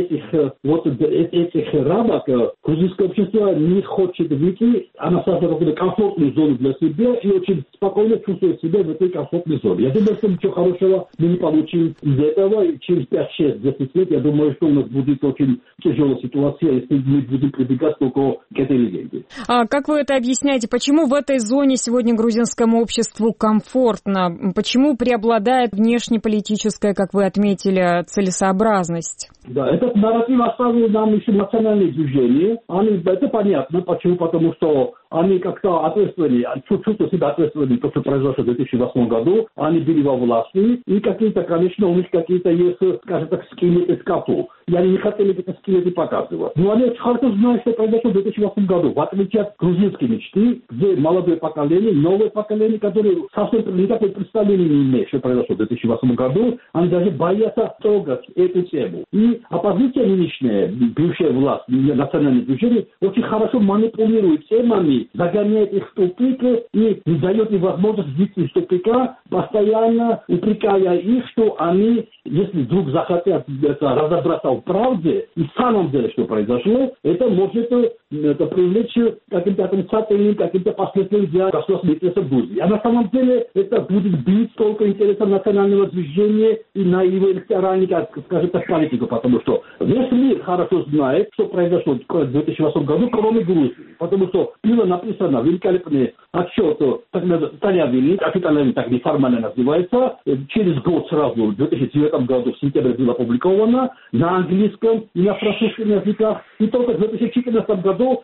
этих рамок грузинское общество не хочет выйти, она создала какую-то комфортную зону для себя и очень спокойно чувствует себя в этой комфортной зоне. Я думаю, что ничего хорошего мы не получим из этого, и через 5-6-10 лет, я думаю, что у нас будет очень тяжелая ситуация, если мы будем прибегать только к этой легенде. А как вы это объясняете? Почему в этой зоне сегодня грузинскому обществу комфортно? Почему преобладает внешнеполитическая, как вы отметили, целесообразность? Да, этот нарратив оставил нам еще национальные движения. Это понятно. Почему? Потому что они как-то ответственны, чувствуют себя ответственными, то, что произошло в 2008 году. Они были во власти. И какие-то, конечно, у них какие-то есть, скажем так, скелеты в шкафу. И они не хотели эти скелеты показывать. Но они очень хорошо знают, что произошло в 2008 году. В отличие от грузинской мечты, где молодое поколение, новое поколение, которое совсем никакой представления не имеет, что произошло в 2008 году, они даже боятся трогать эту тему. И оппозиция нынешняя, бывшая власть, национальное движение, очень хорошо манипулирует темами, загоняет их в тупик и не дает им возможность выйти из тупика, постоянно упрекая их, что они, если вдруг захотят разобраться в правде и в самом деле, что произошло, это может привлечь каким-то отрицательным, каким-то последствиям для государственных интересов Грузии. А на самом деле это будет бить только интересам национального движения и на его электоральных, скажем так, политику, потому что весь мир хорошо знает, что произошло в 2008 году, кроме Грузии. Потому что было написано великолепный отчет Талявини, официально так неформально называется, через год сразу, в 2009 году, в сентябре было опубликовано, на английском и на французском языках. И только в 2014 году,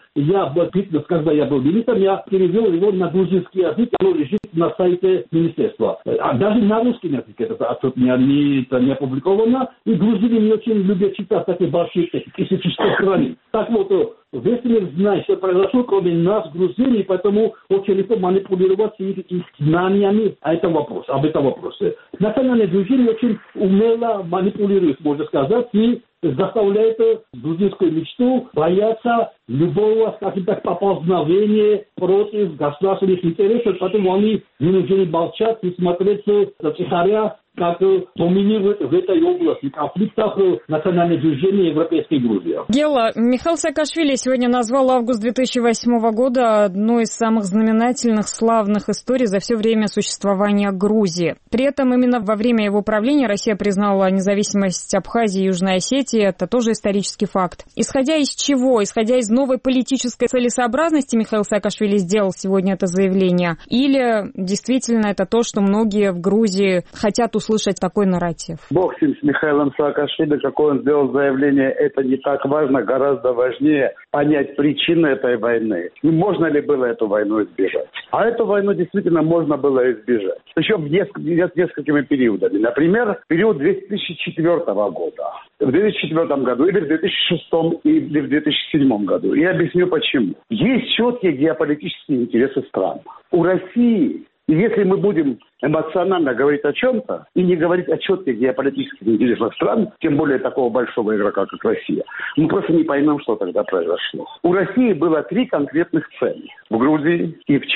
когда я был министром, я перевел его на грузинский язык, оно лежит на сайте министерства. А даже на русском языке этот отчет не опубликовано, и грузины не очень любят читать такие большие 1100 страниц. Так вот, весь мир знает, что произошло, кроме нас, грузин, и поэтому очень легко манипулировать их знаниями об этом вопросе. Национальное движение очень умело манипулирует, можно сказать, и заставляет грузинскую мечту бояться любого, скажем так, поползновения против государственных интересов, поэтому они вынуждены молчать и смотреть на царя, как доминирует в этой области конфликтах национальное движение Европейской Грузии. Гела, Михаил Саакашвили сегодня назвал август 2008 года одной из самых знаменательных, славных историй за все время существования Грузии. При этом именно во время его правления Россия признала независимость Абхазии и Южной Осетии. Это тоже исторический факт. Исходя из чего? Исходя из новой политической целесообразности Михаил Саакашвили сделал сегодня это заявление? Или действительно это то, что многие в Грузии хотят услышать такой нарратив? Бог с ним, с Михаилом Саакашвили, какое он сделал заявление, это не так важно, гораздо важнее понять причины этой войны. И можно ли было эту войну избежать? А эту войну действительно можно было избежать. Причем несколькими периодами. Например, период 2004 года. В 2004 году, или в 2006, или в 2007 году. И объясню почему. Есть четкие геополитические интересы стран. У России, если мы будем эмоционально говорить о чем-то и не говорить о четких геополитических интересах стран, тем более такого большого игрока, как Россия, мы просто не поймем, что тогда произошло. У России было 3 конкретных цели в Грузии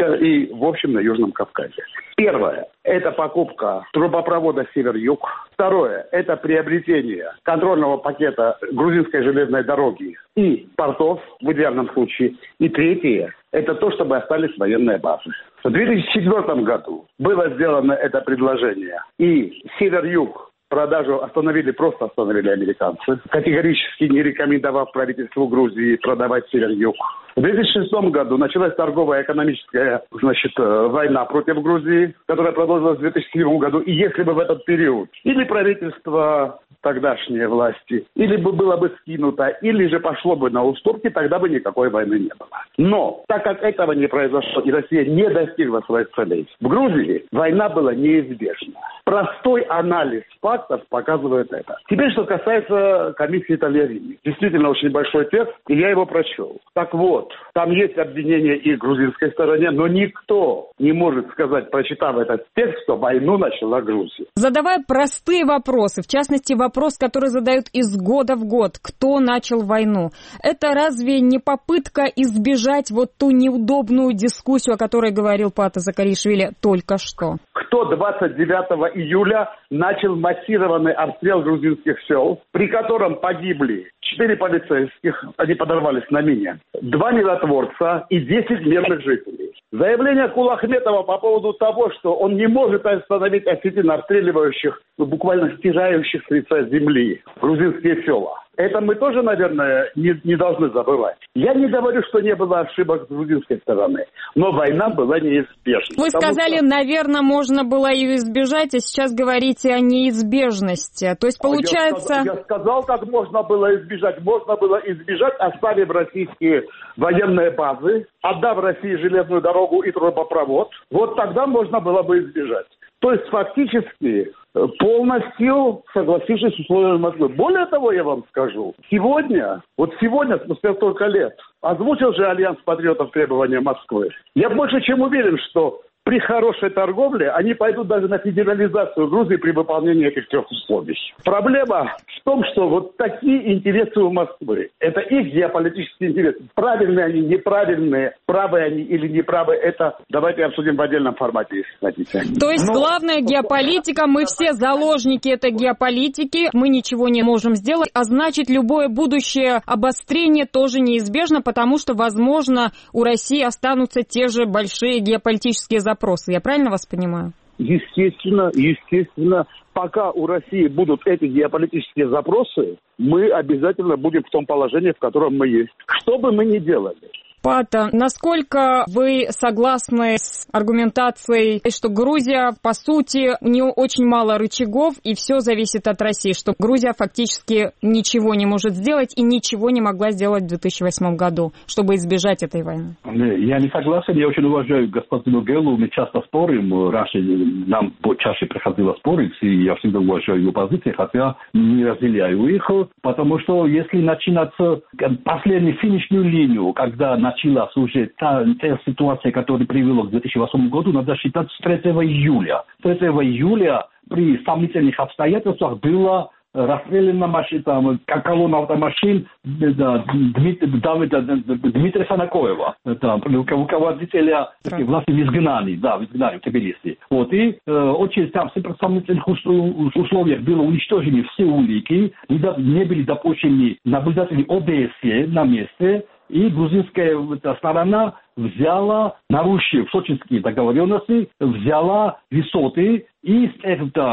и в общем на Южном Кавказе. Первое – это покупка трубопровода Север-Юг. Второе – это приобретение контрольного пакета грузинской железной дороги и портов в идеальном случае. И третье – это то, чтобы остались военные базы. В 2004 году было сделано это предложение, и Север-Юг продажу просто остановили американцы, категорически не рекомендовав правительству Грузии продавать Север-Юг. В 2006 году началась торговая экономическая война против Грузии, которая продолжилась в 2007 году. И если бы в этот период или правительство тогдашние власти, или бы было бы скинуто, или же пошло бы на уступки, тогда бы никакой войны не было. Но, так как этого не произошло, и Россия не достигла своих целей, в Грузии война была неизбежна. Простой анализ фактов показывает это. Теперь, что касается комиссии Толерини. Действительно, очень большой текст, и я его прочел. Так вот, там есть обвинения и в грузинской стороне, но никто не может сказать, прочитав этот текст, что войну начала Грузия. Задавая простые вопросы, в частности, вопрос, который задают из года в год, кто начал войну, это разве не попытка избежать вот ту неудобную дискуссию, о которой говорил Пата Закаришвили только что? Кто 29 июля начал массированный обстрел грузинских сел, при котором погибли 4 полицейских, они подорвались на мине, 2 миротворца и 10 мирных жителей. Заявление Кулахметова по поводу того, что он не может остановить осетин, обстреливающих, буквально стирающих с лица земли грузинские села. Это мы тоже, наверное, не должны забывать. Я не говорю, что не было ошибок с грузинской стороны, но война была неизбежна. Вы сказали, наверное, можно было ее избежать, а сейчас говорите о неизбежности. То есть, получается... Я сказал, как можно было избежать. Можно было избежать, оставив российские военные базы, отдав России железную дорогу и трубопровод. Вот тогда можно было бы избежать. То есть, фактически, полностью согласившись с условиями Москвы. Более того, я вам скажу, сегодня, спустя столько лет, озвучил же Альянс патриотов требования Москвы. Я больше чем уверен, что при хорошей торговле они пойдут даже на федерализацию Грузии при выполнении этих 3 условий. Проблема в том, что вот такие интересы у Москвы. Это их геополитические интересы. Правильные они, неправильные, правые они или неправые, это давайте обсудим в отдельном формате, если хотите. То есть главная геополитика, мы все заложники этой геополитики, мы ничего не можем сделать, а значит любое будущее обострение тоже неизбежно, потому что, возможно, у России останутся те же большие геополитические запросы. Я правильно вас понимаю? Естественно. Пока у России будут эти геополитические запросы, мы обязательно будем в том положении, в котором мы есть. Что бы мы ни делали. Пата, насколько вы согласны с аргументацией, что Грузия, по сути, у нее очень мало рычагов, и все зависит от России, что Грузия фактически ничего не может сделать и ничего не могла сделать в 2008 году, чтобы избежать этой войны? Я не согласен, я очень уважаю господина Гелу, мы часто спорим, раньше нам чаще приходилось спорить, и я всегда уважаю его позиции, хотя не разделяю их, потому что если начинать последнюю финишную линию, когда началась уже та ситуация, которая привела к 2008 году, надо считать с 3 июля. 3 июля при сомнительных обстоятельствах было расстреляна машина, колонна автомашин Дмитрия Санакоева, руководителя власти в изгнании, в Тбилиси. Вот, и очень там в сомнительных условиях было уничтожены все улики, не были допущены наблюдатели ОБСЕ на месте, и грузинская сторона взяла, нарушив сочинские договоренности, взяла высоты, и с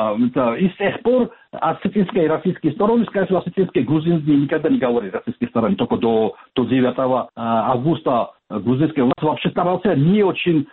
тех пор осетинская и российская стороны, скажем, осетинские грузинские никогда не говорили российской стороне, только до 9 августа грузинская власть вообще старался не очень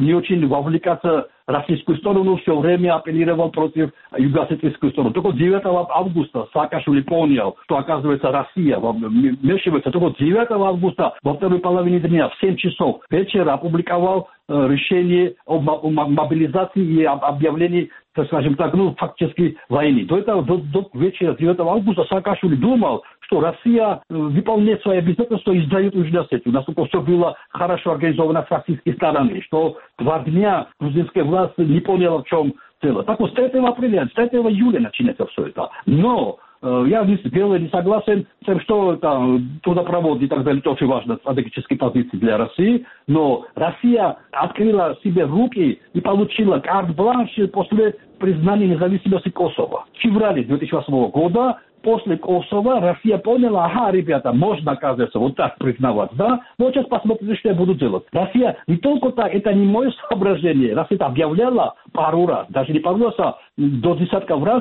вовлекаться в российскую сторону, все время апеллировал против юго-осетинской стороны. Только 9 августа Саакашвили понял, что, оказывается, Россия вмешивается. Только 9 августа во второй половине дня в 7 часов вечера опубликовал решение о мобилизации и объявлении, скажем так, фактически войны. До вечера 9 августа Саакашвили думал, что Россия выполняет свои обязательства и сдает Южную Осетию. Насколько все было хорошо организовано с российской стороны, что 2 дня грузинская власть не поняла, в чем дело. Так вот, с 3 апреля, с 3 июля начинается все это. Но я не согласен с тем, что трудопровод и так далее тоже важно, стратегические позиции для России, но Россия открыла себе руки и получила карт-бланш после признания независимости Косово. В феврале 2008 года после Косово Россия поняла, ребята, можно, оказывается, вот так признавать, да? Вот сейчас посмотрите, что я буду делать. Россия не только так, это не мое соображение, Россия это объявляла пару раз, даже не пару раз, а до десятков раз,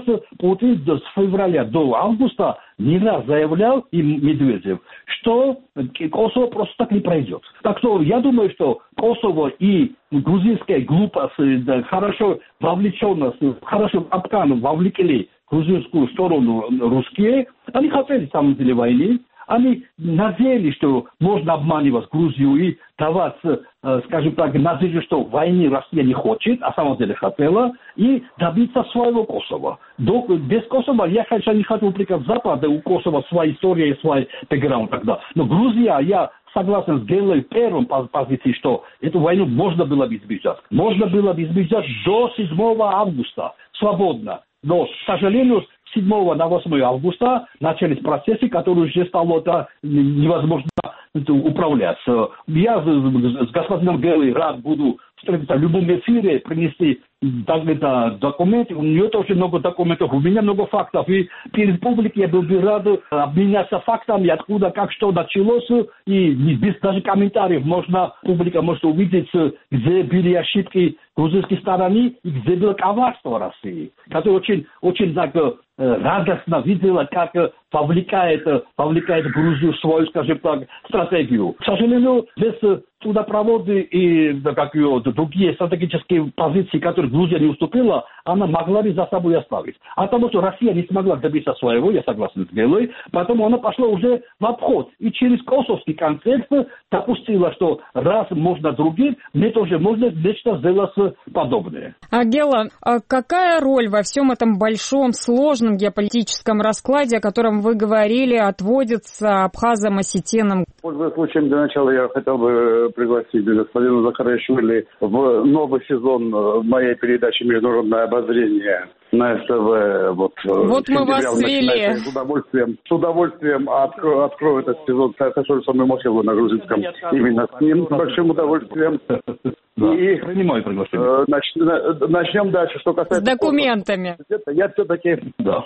с февраля до августа не раз заявлял и Медведев, что Косово просто так не пройдет. Так что я думаю, что Косово и грузинская глупость, хорошо вовлеченность, хорошо капкан вовлекли грузинскую сторону русские, они хотели, на самом деле, войны. Они надеялись, что можно обманывать Грузию и давать, скажем так, надежду, что войны Россия не хочет, а на самом деле хотела, и добиться своего Косово. Без Косово я, конечно, не хочу упрекать Запада, у Косово своя история и свой бэкграунд тогда. Но Грузия, я согласен с Гелой в первом позиции, что эту войну можно было бы избежать. Можно было бы избежать до 7 августа, свободно. Но, к сожалению, с 7 на 8 августа начались процессы, которые уже стало невозможно управлять. Я с господином Гелой рад буду встретиться в любом эфире, принести документы. У нее тоже много документов, у меня много фактов. И перед публикой я был бы рад обменяться фактами, откуда, как, что началось. И без даже комментариев публика может увидеть, где были ошибки грузинской стороны и где было коварство России, которое очень так радостно видела, как вовлекает Грузию в свою, скажем так, стратегию. К сожалению, без трудопроводы и другие стратегические позиции, которые Грузия не уступила, она могла бы за собой оставить. А потому что Россия не смогла добиться своего, я согласен с Гелой, поэтому она пошла уже в обход. И через косовский контекст допустила, что раз можно другим, мне тоже можно нечто сделать подобное. Гела, а какая роль во всем этом большом, сложном геополитическом раскладе, о котором вы говорили, отводится абхазам, осетинам? Пользуясь случаем, для начала я хотел бы пригласить господина Захарашвили в новый сезон моей передачи «Международное обозрение» на СТВ. Вот мы вас свели. С удовольствием открою этот сезон с самым Мохилу на грузинском. Именно с ним, с большим удовольствием. И принимаю приглашение. Начнем дальше. Что касается... С документами. Я все-таки...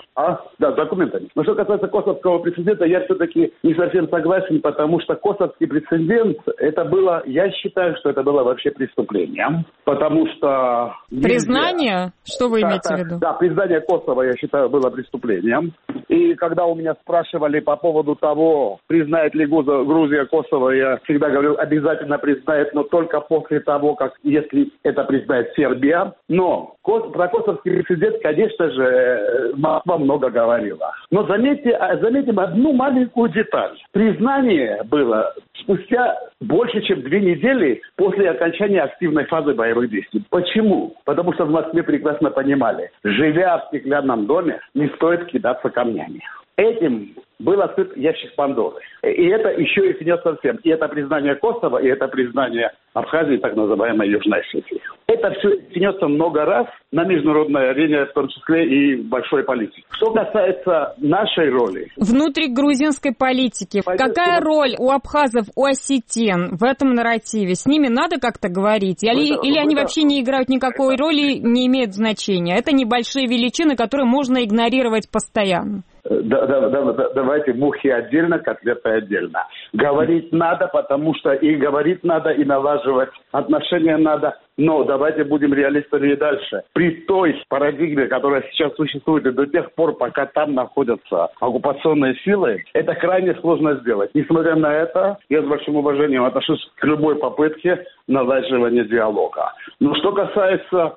с документами. Но что касается косовского прецедента, я все-таки не совсем согласен, потому что косовский прецедент, это было, я считаю, что это было вообще преступлением. Потому что... Признание? Что вы имеете в виду? Да, признание Косово, я считаю, было преступлением. И когда у меня спрашивали по поводу того, признает ли Грузия Косово, я всегда говорил, обязательно признает, но только после того, если это признает Сербия. Но про косовский прецедент, конечно же, Москва много говорила. Но заметим одну маленькую деталь. Признание было спустя больше, чем 2 недели после окончания активной фазы боевых действий. Почему? Потому что в Москве прекрасно понимали, живя в стеклянном доме, не стоит кидаться камнями. Этим был открыт ящик Пандоры. И это еще и финет совсем. И это признание Косово, и это признание Абхазии, так называемой Южной Осетии. Это все финется много раз на международной арене, в том числе и большой политики. Что касается нашей роли... Внутригрузинской политики. Какая роль у абхазов, у осетин в этом нарративе? С ними надо как-то говорить? Или они вообще не играют никакой роли, не имеют значения? Это небольшие величины, которые можно игнорировать постоянно. Давайте мухи отдельно, котлеты отдельно. Говорить надо, потому что и говорить надо, и налаживать отношения надо. Но давайте будем реалистами и дальше. При той парадигме, которая сейчас существует, и до тех пор, пока там находятся оккупационные силы, это крайне сложно сделать. Несмотря на это, я с большим уважением отношусь к любой попытке налаживания диалога. Но что касается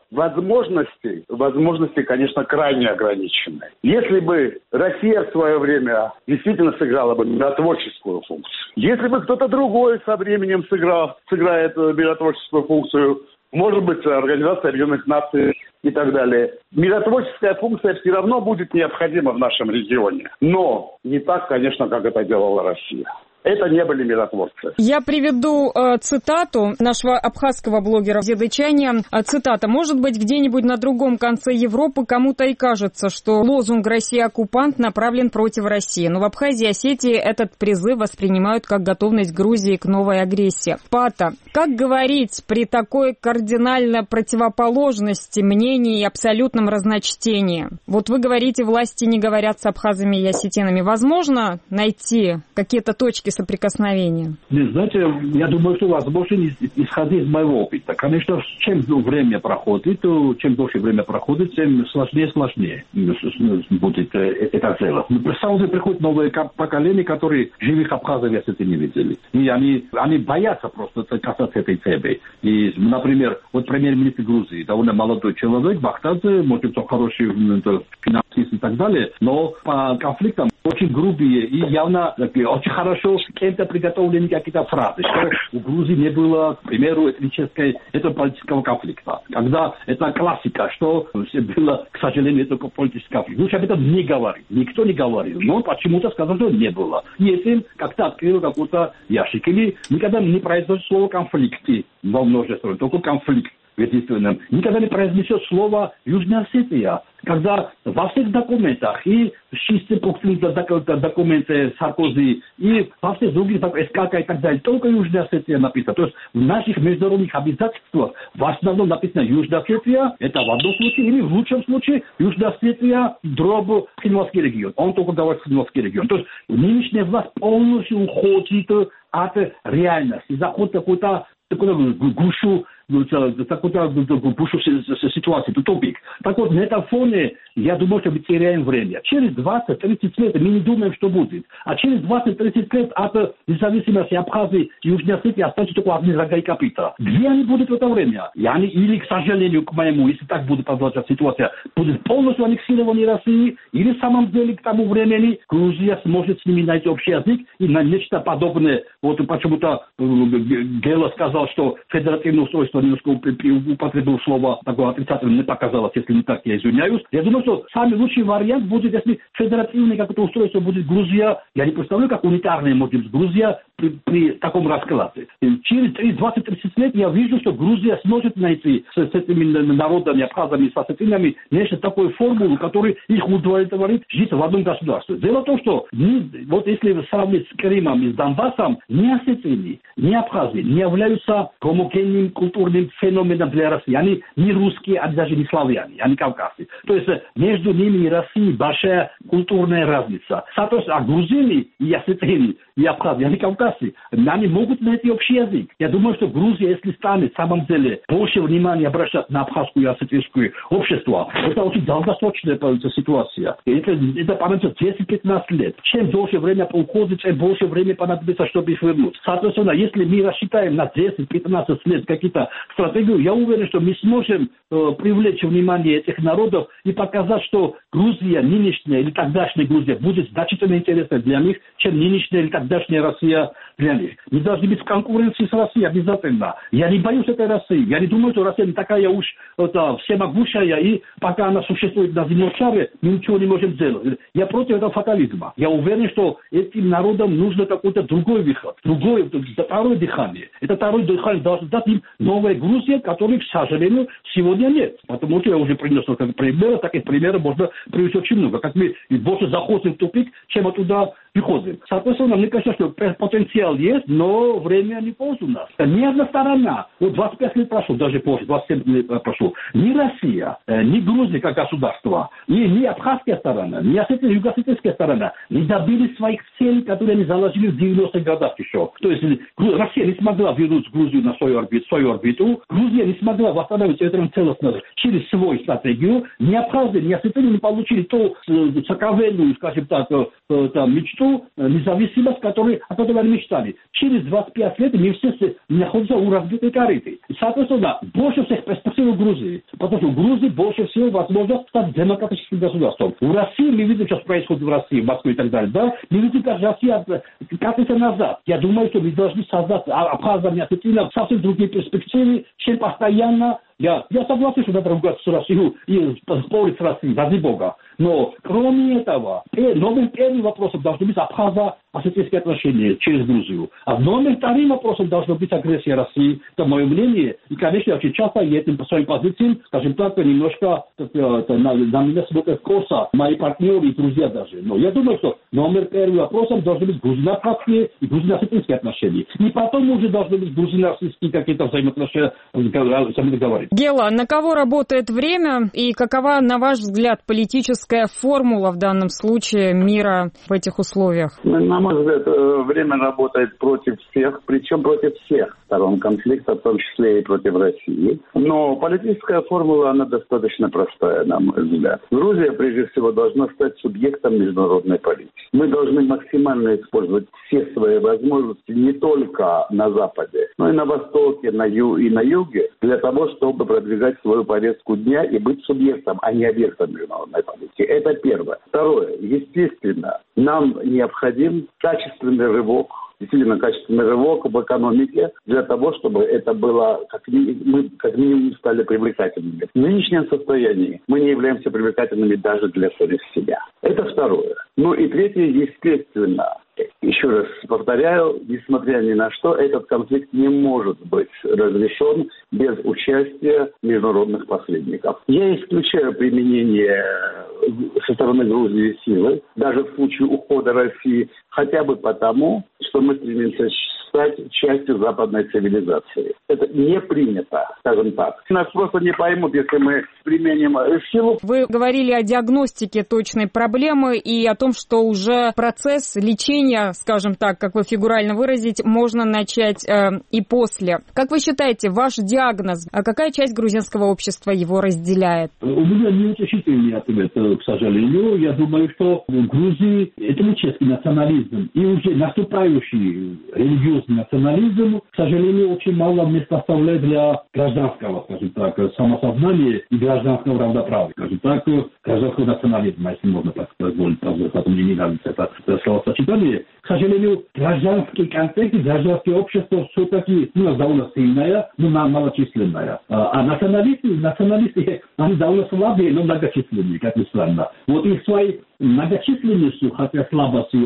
возможности, конечно, крайне ограничены. Если бы Россия в свое время действительно сыграла бы миротворческую функцию, если бы кто-то другой со временем сыграет миротворческую функцию, может быть, Организация Объединенных Наций и так далее. Миротворческая функция все равно будет необходима в нашем регионе. Но не так, конечно, как это делала Россия. Это не были миротворцы. Я приведу цитату нашего абхазского блогера Зедычаня. Цитата. «Может быть, где-нибудь на другом конце Европы кому-то и кажется, что лозунг «Россия-оккупант» направлен против России. Но в Абхазии и Осетии этот призыв воспринимают как готовность Грузии к новой агрессии». Пата, как говорить при такой кардинально противоположности мнений и абсолютном разночтении? Вот вы говорите, власти не говорят с абхазами и осетинами. Возможно найти какие-то точки соприкосновения? Знаете, я думаю, что возможно исходить из моего опыта. Конечно, чем время проходит, чем дольше время проходит, тем сложнее будет это делать. Сразу приходит новое поколение, которые живых абхазов и осетин не видели. И они боятся просто касаться этой темы. И, например, вот премьер-министр Грузии, довольно молодой человек, Бахтадзе, может быть, хороший финансист и так далее, но по конфликтам очень грубые и явно очень хорошо с кем-то приготовлены какие-то фразы, что у Грузии не было, к примеру, этого политического конфликта. Когда это классика, что было, к сожалению, только политический конфликт. Лучше об этом не говорить. Никто не говорил. Но почему-то сказал, что не было. И этим как-то открыл какой-то ящик. Или никогда не произносит слово «конфликты» во множестве, только «конфликт». Никогда не произнесет слово «Южная Осетия». Когда во всех документах, и чистые документы Саркози, и во всех других СКК и так далее, только Южная Осетия написано. То есть в наших международных обязательствах в основном написано Южная Осетия, это в одном случае, или в лучшем случае Южная Осетия, дробь Хинвальский регион. Он только говорит Хинвальский регион. То есть нынешняя власть полностью уходит от реальности, заходит какую-то гушу ситуации, тупик. Так вот, на этом фоне, я думаю, что мы теряем время. Через 20-30 лет мы не думаем, что будет. А через 20-30 лет от независимости Абхазии и Южной Осетии останется только одни рога и копыта. Где они будут в это время? Или, к сожалению, к моему, если так будет продолжаться ситуация, будет полностью аннексирование России, или в самом деле к тому времени Грузия сможет с ними найти общий язык и на нечто подобное. Вот почему-то Гела сказал, что федеративное устройство немножко употребил слово такое отрицательное, мне показалось, если не так, я извиняюсь. Я думаю, что самый лучший вариант будет, если федеративное какое-то устройство будет Грузия. Я не представляю, как унитарная может быть Грузия при таком раскладе. Через 20-30 лет я вижу, что Грузия сможет найти с этими народами, абхазами, с осетинами, нечто такую формулу, которая их удовлетворит жить в одном государстве. Дело в том, что вот если сравнить с Крымом и с Донбассом, ни осетины, ни абхазы не являются гомогенным культурным феноменом для России. Они не русские, они даже не славяне, они кавказцы. То есть между ними и Россией большая культурная разница. Соответственно, а грузины и осетины, и абхазы, они кавказцы, они могут найти общий язык. Я думаю, что Грузия, если станет в самом деле больше внимания обращать на абхазскую и осетинское общество, это очень долгосрочная ситуация. Это понадобится 10-15 лет. Чем дольше время уходит, тем больше времени понадобится, чтобы их вернуть. Соответственно, если мы рассчитаем на 10-15 лет какие-то стратегию, я уверен, что мы сможем привлечь внимание этих народов и показать, что Грузия, нынешняя или тогдашняя Грузия, будет значительно интересной для них, чем нынешняя или тогдашняя Россия для них. Мы должны быть в конкуренции с Россией обязательно. Я не боюсь этой России. Я не думаю, что Россия не такая уж всемогущая, и пока она существует на земном шаре, мы ничего не можем сделать. Я против этого фатализма. Я уверен, что этим народам нужно какой-то другой выход, второе дыхание. Это второе дыхание должно дать им новая Грузия, которой, к сожалению, сегодня нет. Потому что я уже принес как пример, таких примеров можно привести очень много. Как мы больше заходим в тупик, чем оттуда выходим. Соответственно, мне кажется, что потенциал есть, но время не пользует нас. Ни одна сторона, 25 лет прошло, даже позже, 27 лет прошло, ни Россия, ни Грузия как государство, ни абхазская сторона, ни юго-осетинская сторона не добились своих целей, которые они заложили в 90-х годах еще. То есть Россия не смогла вернуть Грузию на свою орбиту, Грузия не смогла восстановить территориальную целостность через свою стратегию, ни Абхазия, ни Осетия не получили ту сокровенную, скажем так, мечту, независимость, о которой они мечтали. Через 25 лет мы все находимся у разбитой корыты. И, соответственно, больше всех перспектив в Грузии. Потому что в Грузии больше всего возможно стать демократическим государством. В России мы видим, что происходит в России, в Москве и так далее. Да? Мы видим, как Россия катится назад. Я думаю, что мы должны создать Абхазия и Осетия совсем другие перспективы, чем постоянно. Я согласен, что надо ругаться с Россией и спорить с Россией, ради Бога. Но, кроме этого, новым первым вопросом должно быть абхазо-осетинские отношения через Грузию. А номер вторым вопросом должна быть агрессия России. Это мое мнение. И, конечно, очень часто я этим по своим позициям, скажем так, немножко на меня смотрят косо мои партнеры и друзья даже. Но я думаю, что номер первым вопросом должны быть грузино-абхазские и грузино-осетинские отношения. И потом уже должны быть грузино-осетинские какие-то взаимоотношения, сами говорить. Гела, на кого работает время и какова, на ваш взгляд, политическая формула в данном случае мира в этих условиях? На мой взгляд, время работает против всех, причем против всех сторон конфликта, в том числе и против России. Но политическая формула, она достаточно простая, на мой взгляд. Грузия, прежде всего, должна стать субъектом международной политики. Мы должны максимально использовать все свои возможности не только на Западе, но и на Востоке, и на Юге, для того, чтобы продвигать свою повестку дня и быть субъектом, а не объектом международной политики. Это первое. Второе. Естественно, нам необходим качественный рывок в экономике для того, чтобы это было, мы как минимум стали привлекательными. В нынешнем состоянии мы не являемся привлекательными даже для самих себя. Это второе. Ну и третье, естественно, еще раз повторяю, несмотря ни на что, этот конфликт не может быть разрешен без участия международных посредников. Я исключаю применение со стороны Грузии силы, даже в случае ухода России, хотя бы потому, что мы стремимся стать частью западной цивилизации. Это не принято, скажем так. Нас просто не поймут, если мы применим силу. Вы говорили о диагностике точной проблемы и о том, что уже процесс лечения, скажем так, как вы фигурально выразить, можно начать и после. Как вы считаете, ваш диагноз, а какая часть грузинского общества его разделяет? У меня неутешительный ответ, к сожалению. Я думаю, что в Грузии этнический национализм и уже наступающий религиозный национализм, к сожалению, очень мало места оставляет для гражданского, скажем так, самосознания и гражданского равноправия, скажем так, гражданского национализма, если можно позволить, потом мне не нравится это словосочетание. К сожалению, гражданский контекст, гражданское общество все-таки у нас довольно сильное, но малочисленное. А националисты, они довольно слабые, но многочисленные, как ни странно. Вот их своей многочисленностью, хотя слабостью,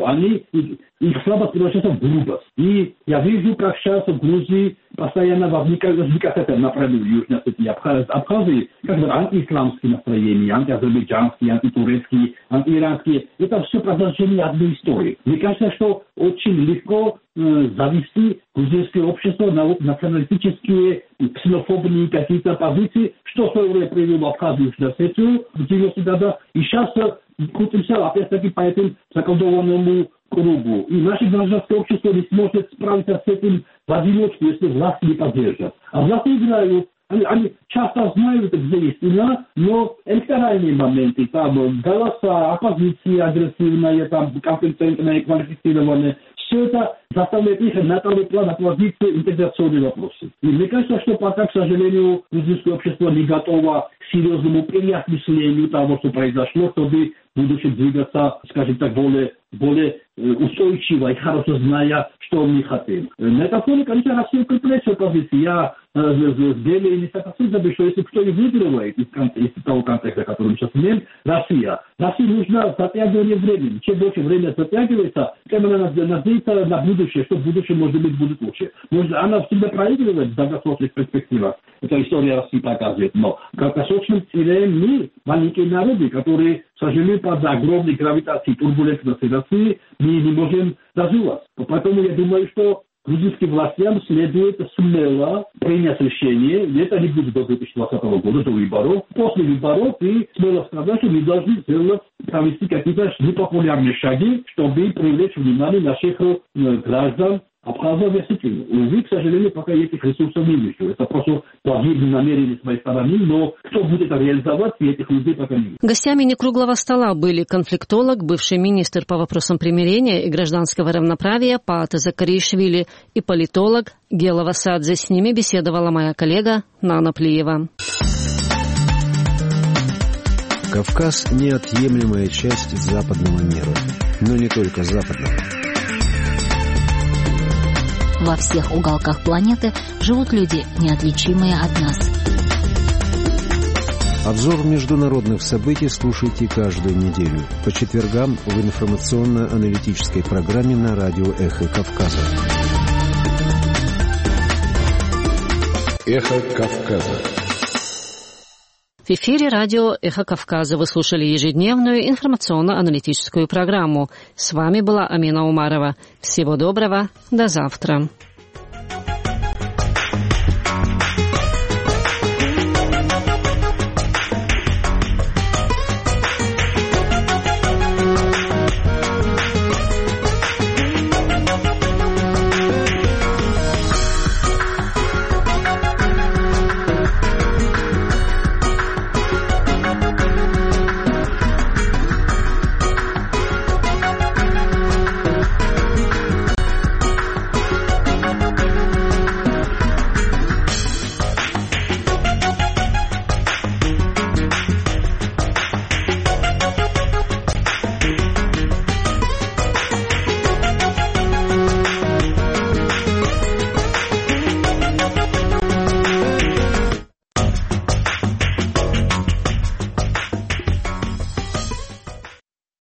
их слабость превращается в грубость. И я вижу, как сейчас в Грузии постоянно возникает это направление Южной Осетии, Абхазии, как бы антиисламские настроения, антиазербайджанские, антитурецкие, антииранские. Это все продолжение одной истории. Мне кажется, что очень легко завести грузинское общество на националистические, ксенофобные какие-то позиции, что в свое время привело Абхазию в Осетию в 90-х годах. И сейчас крутимся опять-таки по этому заколдованному кругу. И наше гражданское общество не сможет справиться с этим в одиночку, если власти не поддержат. А власти играют. Они часто знают, где есть вина, но электоральные моменты, там голоса, оппозиция агрессивная, там компетентная, квалифицированная, все это заставляет их на первый план отводить интеграционные вопросы. И мне кажется, что пока, к сожалению, грузинское общество не готово к серьезному переосмыслению того, что произошло, чтобы в будущем двигаться, скажем так, более устойчиво и хорошо зная, что мы хотим. На этом фоне, конечно, Россия укрепляет свою позицию. Я более не согласен, что если кто и выигрывает из того контекста, который мы сейчас имеем, Россия. России нужно затягивание времени. Чем больше время затягивается, тем она надеется на будущее, что в будущем, может быть, будет лучше. Может, она всегда проигрывает в долгосрочных перспективах. Эта история России показывает. Но в краткосрочном теряем мы, маленькие народы, которые, к сожалению, под огромной гравитацией турбулентности России, мы не можем развиваться. Поэтому я думаю, что грузинским властям следует смело принять решение, и это не будет до 2020 года, до выборов. После выборов и смело сказать, что мы должны провести какие-то непопулярные шаги, чтобы привлечь внимание наших граждан Абхазия и Осетия. Увы, к сожалению, пока этих ресурсов не вижу. Это просто благие намерения с моей стороны, но кто будет это реализовать, и этих людей пока не вижу. Гостями некруглого стола были конфликтолог, бывший министр по вопросам примирения и гражданского равноправия Паата Закаришвили и политолог Гела Васадзе. С ними беседовала моя коллега Нана Плиева. Кавказ – неотъемлемая часть западного мира, но не только западного. Во всех уголках планеты живут люди, неотличимые от нас. Обзор международных событий слушайте каждую неделю по четвергам в информационно-аналитической программе на радио «Эхо Кавказа». «Эхо Кавказа». В эфире радио «Эхо Кавказа» вы слушали ежедневную информационно-аналитическую программу. С вами была Амина Умарова. Всего доброго, до завтра.